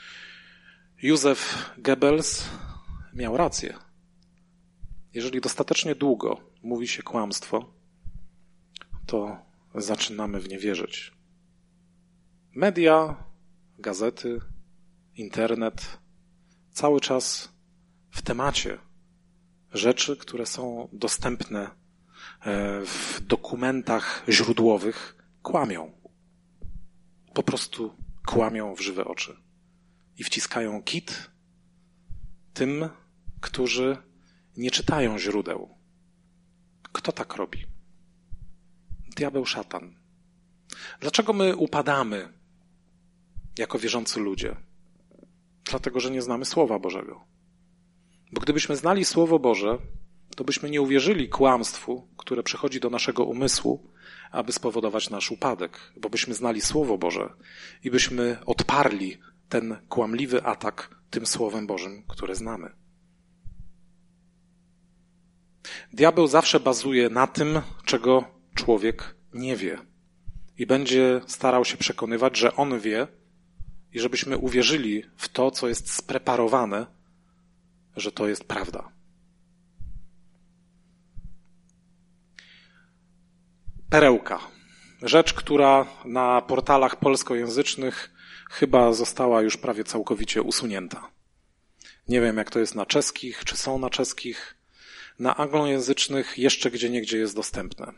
Józef Goebbels miał rację. Jeżeli dostatecznie długo mówi się kłamstwo, to zaczynamy w nie wierzyć. Media, gazety, internet, cały czas w temacie rzeczy, które są dostępne w dokumentach źródłowych, kłamią. Po prostu kłamią w żywe oczy. I wciskają kit tym, którzy nie czytają źródeł. Kto tak robi? Diabeł, szatan. Dlaczego my upadamy jako wierzący ludzie? Dlatego, że nie znamy Słowa Bożego. Bo gdybyśmy znali Słowo Boże, to byśmy nie uwierzyli kłamstwu, które przychodzi do naszego umysłu, aby spowodować nasz upadek. Bo byśmy znali Słowo Boże i byśmy odparli ten kłamliwy atak tym Słowem Bożym, które znamy. Diabeł zawsze bazuje na tym, czego człowiek nie wie. I będzie starał się przekonywać, że on wie i żebyśmy uwierzyli w to, co jest spreparowane, że to jest prawda. Perełka. Rzecz, która na portalach polskojęzycznych chyba została już prawie całkowicie usunięta. Nie wiem, jak to jest na czeskich, czy są na czeskich. Na anglojęzycznych jeszcze gdzieniegdzie jest dostępne.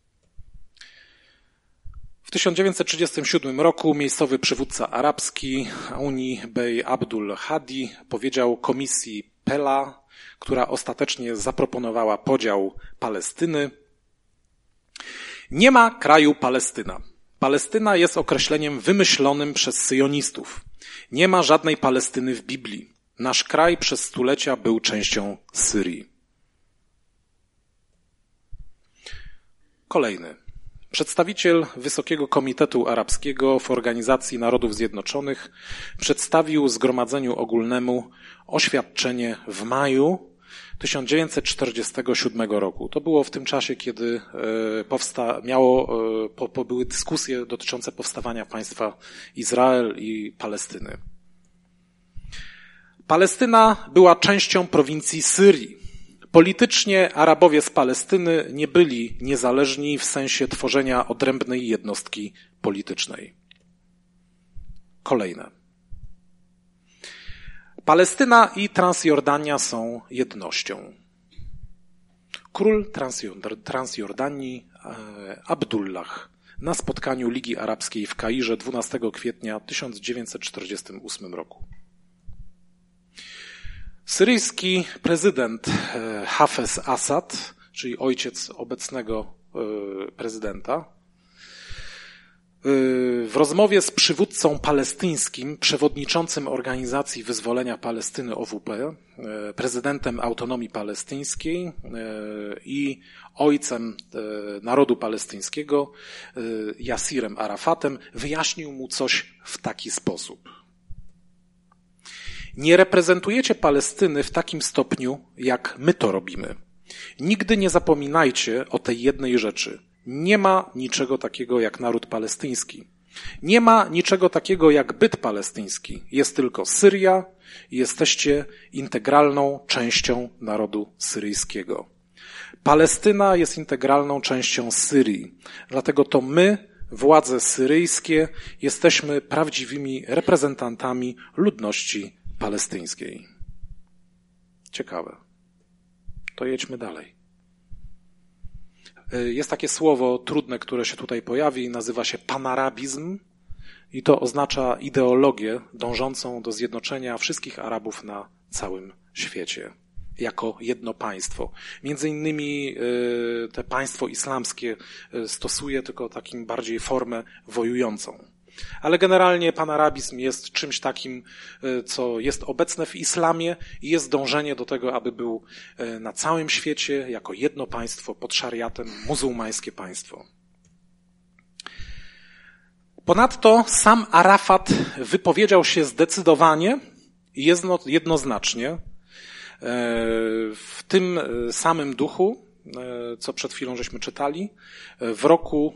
W 1937 roku miejscowy przywódca arabski Auni Bey Abdul Hadi powiedział komisji Pella, która ostatecznie zaproponowała podział Palestyny: nie ma kraju Palestyna. Palestyna jest określeniem wymyślonym przez syjonistów. Nie ma żadnej Palestyny w Biblii. Nasz kraj przez stulecia był częścią Syrii. Kolejny. Przedstawiciel Wysokiego Komitetu Arabskiego w Organizacji Narodów Zjednoczonych przedstawił Zgromadzeniu Ogólnemu oświadczenie w maju, 1947 roku. To było w tym czasie, kiedy były dyskusje dotyczące powstawania państwa Izrael i Palestyny. Palestyna była częścią prowincji Syrii. Politycznie Arabowie z Palestyny nie byli niezależni w sensie tworzenia odrębnej jednostki politycznej. Kolejne. Palestyna i Transjordania są jednością. Król Transjordanii Abdullah na spotkaniu Ligi Arabskiej w Kairze 12 kwietnia 1948 roku. Syryjski prezydent Hafez Assad, czyli ojciec obecnego prezydenta, w rozmowie z przywódcą palestyńskim, przewodniczącym Organizacji Wyzwolenia Palestyny OWP, prezydentem Autonomii Palestyńskiej i ojcem narodu palestyńskiego, Yasirem Arafatem, wyjaśnił mu coś w taki sposób. Nie reprezentujecie Palestyny w takim stopniu, jak my to robimy. Nigdy nie zapominajcie o tej jednej rzeczy. Nie ma niczego takiego jak naród palestyński. Nie ma niczego takiego jak byt palestyński. Jest tylko Syria i jesteście integralną częścią narodu syryjskiego. Palestyna jest integralną częścią Syrii. Dlatego to my, władze syryjskie, jesteśmy prawdziwymi reprezentantami ludności palestyńskiej. Ciekawe. To jedźmy dalej. Jest takie słowo trudne, które się tutaj pojawi, nazywa się panarabizm i to oznacza ideologię dążącą do zjednoczenia wszystkich Arabów na całym świecie jako jedno państwo. Między innymi te państwo islamskie stosuje tylko taką bardziej formę wojującą. Ale generalnie panarabizm jest czymś takim, co jest obecne w islamie i jest dążenie do tego, aby był na całym świecie jako jedno państwo pod szariatem, muzułmańskie państwo. Ponadto sam Arafat wypowiedział się zdecydowanie i jednoznacznie w tym samym duchu, co przed chwilą żeśmy czytali, w roku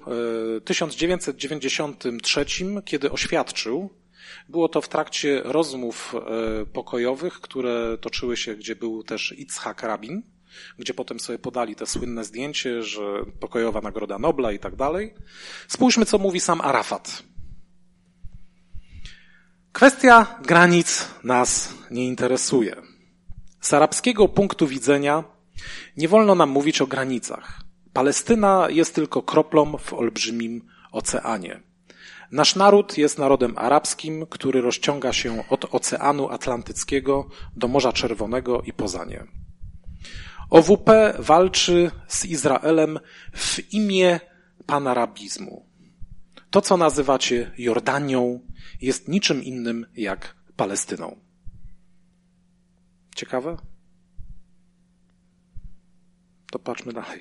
1993, kiedy oświadczył, było to w trakcie rozmów pokojowych, które toczyły się, gdzie był też Itzhak Rabin, gdzie potem sobie podali te słynne zdjęcie, że pokojowa Nagroda Nobla i tak dalej. Spójrzmy, co mówi sam Arafat. Kwestia granic nas nie interesuje. Z arabskiego punktu widzenia nie wolno nam mówić o granicach. Palestyna jest tylko kroplą w olbrzymim oceanie. Nasz naród jest narodem arabskim, który rozciąga się od Oceanu Atlantyckiego do Morza Czerwonego i poza nie. OWP walczy z Izraelem w imię panarabizmu. To, co nazywacie Jordanią, jest niczym innym jak Palestyną. Ciekawe? To patrzmy dalej.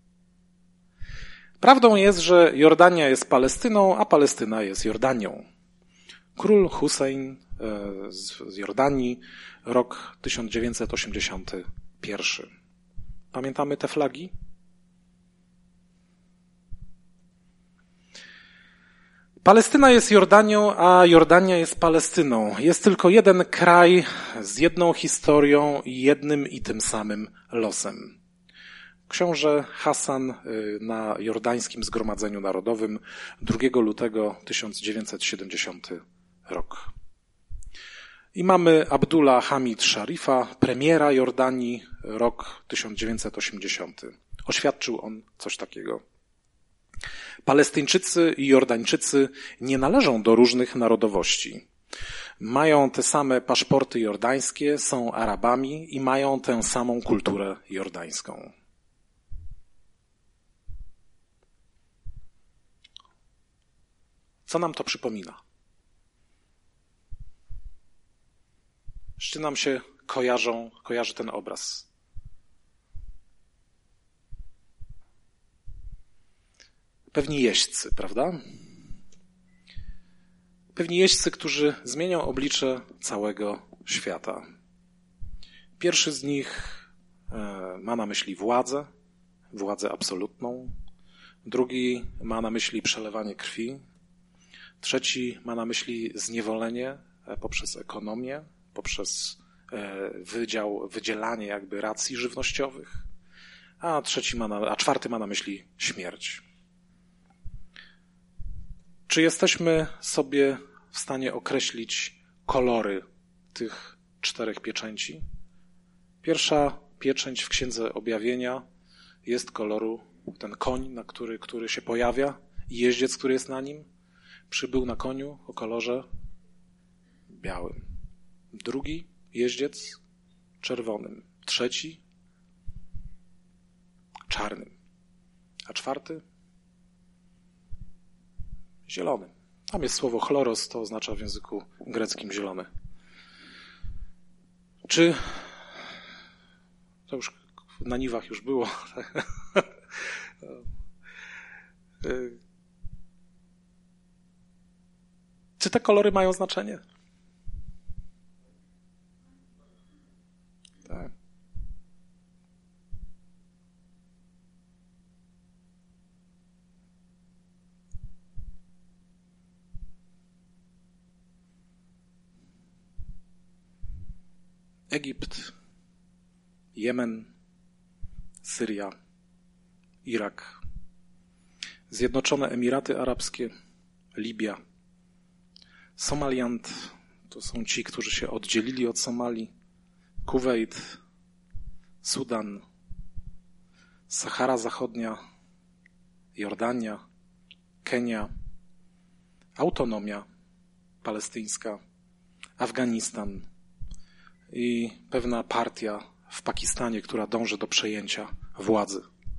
Prawdą jest, że Jordania jest Palestyną, a Palestyna jest Jordanią. Król Hussein z Jordanii, rok 1981. Pamiętamy te flagi? Palestyna jest Jordanią, a Jordania jest Palestyną. Jest tylko jeden kraj z jedną historią i jednym i tym samym losem. Książę Hassan na jordańskim Zgromadzeniu Narodowym 2 lutego 1970 rok. I mamy Abdullah Hamid Sharifa, premiera Jordanii, rok 1980. Oświadczył on coś takiego. Palestyńczycy i Jordańczycy nie należą do różnych narodowości. Mają te same paszporty jordańskie, są Arabami i mają tę samą kulturę jordańską. Co nam to przypomina? Z czym nam się kojarzy ten obraz? Pewni jeźdźcy, prawda? Pewni jeźdźcy, którzy zmienią oblicze całego świata. Pierwszy z nich ma na myśli władzę absolutną. Drugi ma na myśli przelewanie krwi. Trzeci ma na myśli zniewolenie poprzez ekonomię, poprzez wydzielanie jakby racji żywnościowych. A czwarty ma na myśli śmierć. Czy jesteśmy sobie w stanie określić kolory tych 4 pieczęci? Pierwsza pieczęć w Księdze Objawienia jest koloru, ten koń, który się pojawia i jeździec, który jest na nim, przybył na koniu o kolorze białym. Drugi jeździec czerwonym. Trzeci czarnym. A czwarty zielonym. Tam jest słowo chloros, to oznacza w języku greckim zielony. Czy to już na niwach już było. Czy te kolory mają znaczenie? Tak. Egipt, Jemen, Syria, Irak, Zjednoczone Emiraty Arabskie, Libia, Somaliland, to są ci, którzy się oddzielili od Somalii, Kuwejt, Sudan, Sahara Zachodnia, Jordania, Kenia, autonomia palestyńska, Afganistan i pewna partia w Pakistanie, która dąży do przejęcia władzy.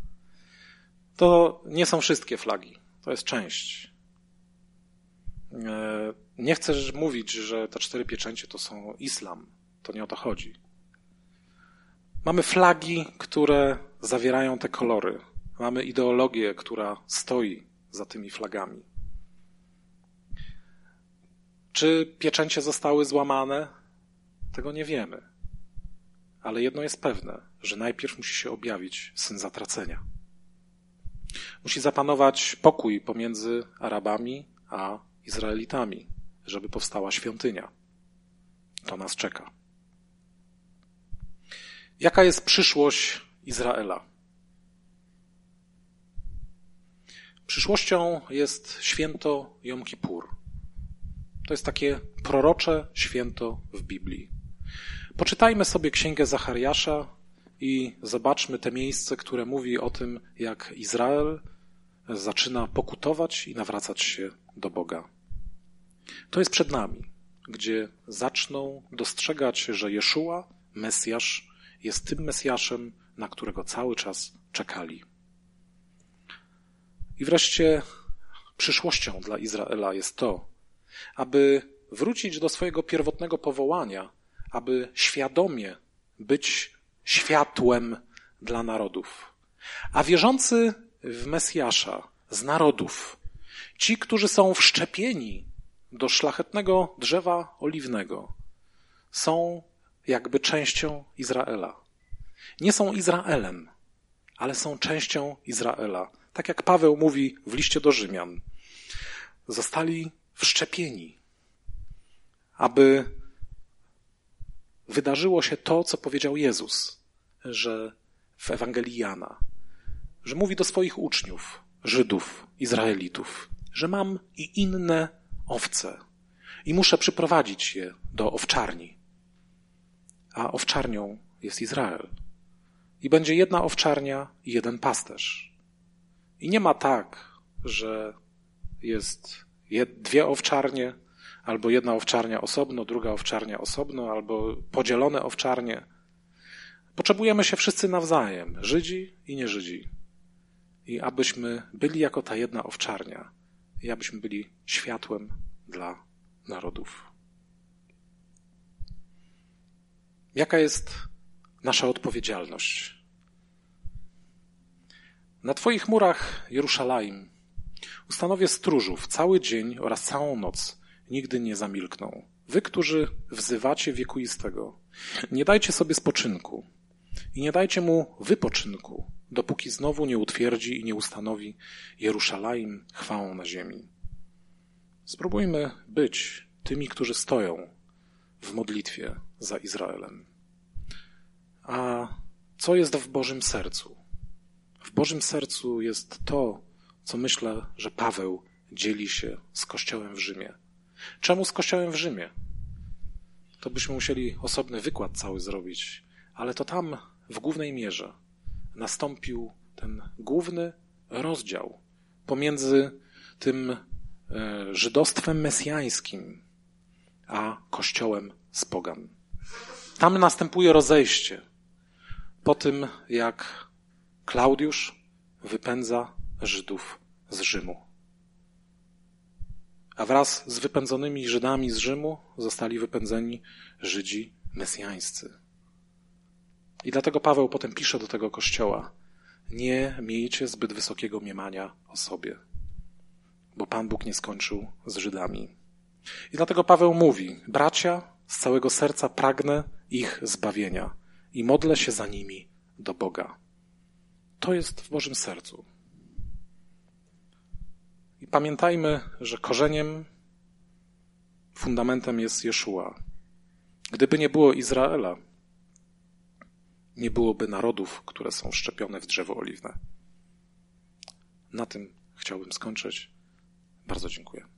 To nie są wszystkie flagi, to jest część. Nie chcę mówić, że te 4 pieczęcie to są islam, to nie o to chodzi. Mamy flagi, które zawierają te kolory. Mamy ideologię, która stoi za tymi flagami. Czy pieczęcie zostały złamane? Tego nie wiemy. Ale jedno jest pewne, że najpierw musi się objawić Syn Zatracenia. Musi zapanować pokój pomiędzy Arabami a Izraelitami, żeby powstała świątynia. To nas czeka. Jaka jest przyszłość Izraela? Przyszłością jest święto Jom Kippur. To jest takie prorocze święto w Biblii. Poczytajmy sobie Księgę Zachariasza i zobaczmy te miejsce, które mówi o tym, jak Izrael zaczyna pokutować i nawracać się do Boga. To jest przed nami, gdzie zaczną dostrzegać, że Jeszua, Mesjasz, jest tym Mesjaszem, na którego cały czas czekali. I wreszcie przyszłością dla Izraela jest to, aby wrócić do swojego pierwotnego powołania, aby świadomie być światłem dla narodów. A wierzący w Mesjasza z narodów, ci, którzy są wszczepieni do szlachetnego drzewa oliwnego, są jakby częścią Izraela. Nie są Izraelem, ale są częścią Izraela. Tak jak Paweł mówi w liście do Rzymian. Zostali wszczepieni, aby wydarzyło się to, co powiedział Jezus, że w Ewangelii Jana, że mówi do swoich uczniów, Żydów, Izraelitów, że mam i inne owce i muszę przyprowadzić je do owczarni. A owczarnią jest Izrael. I będzie jedna owczarnia i jeden pasterz. I nie ma tak, że jest 2 owczarnie, albo jedna owczarnia osobno, druga owczarnia osobno, albo podzielone owczarnie. Potrzebujemy się wszyscy nawzajem, Żydzi i nie-Żydzi. I abyśmy byli jako ta jedna owczarnia. I abyśmy byli światłem dla narodów. Jaka jest nasza odpowiedzialność? Na Twoich murach, Jeruszalaim, ustanowię stróżów cały dzień oraz całą noc. Nigdy nie zamilkną. Wy, którzy wzywacie wiekuistego, nie dajcie sobie spoczynku. I nie dajcie mu wypoczynku, dopóki znowu nie utwierdzi i nie ustanowi Jeruszalaim chwałą na ziemi. Spróbujmy być tymi, którzy stoją w modlitwie za Izraelem. A co jest w Bożym sercu? W Bożym sercu jest to, co myślę, że Paweł dzieli się z Kościołem w Rzymie. Czemu z Kościołem w Rzymie? To byśmy musieli osobny wykład cały zrobić, ale to tam w głównej mierze nastąpił ten główny rozdział pomiędzy tym żydostwem mesjańskim a Kościołem z pogan. Tam następuje rozejście po tym, jak Klaudiusz wypędza Żydów z Rzymu. A wraz z wypędzonymi Żydami z Rzymu zostali wypędzeni Żydzi mesjańscy. I dlatego Paweł potem pisze do tego Kościoła: nie miejcie zbyt wysokiego mniemania o sobie, bo Pan Bóg nie skończył z Żydami. I dlatego Paweł mówi: bracia, z całego serca pragnę ich zbawienia i modlę się za nimi do Boga. To jest w Bożym sercu. I pamiętajmy, że korzeniem, fundamentem jest Jeszua. Gdyby nie było Izraela, nie byłoby narodów, które są wszczepione w drzewo oliwne. Na tym chciałbym skończyć. Bardzo dziękuję.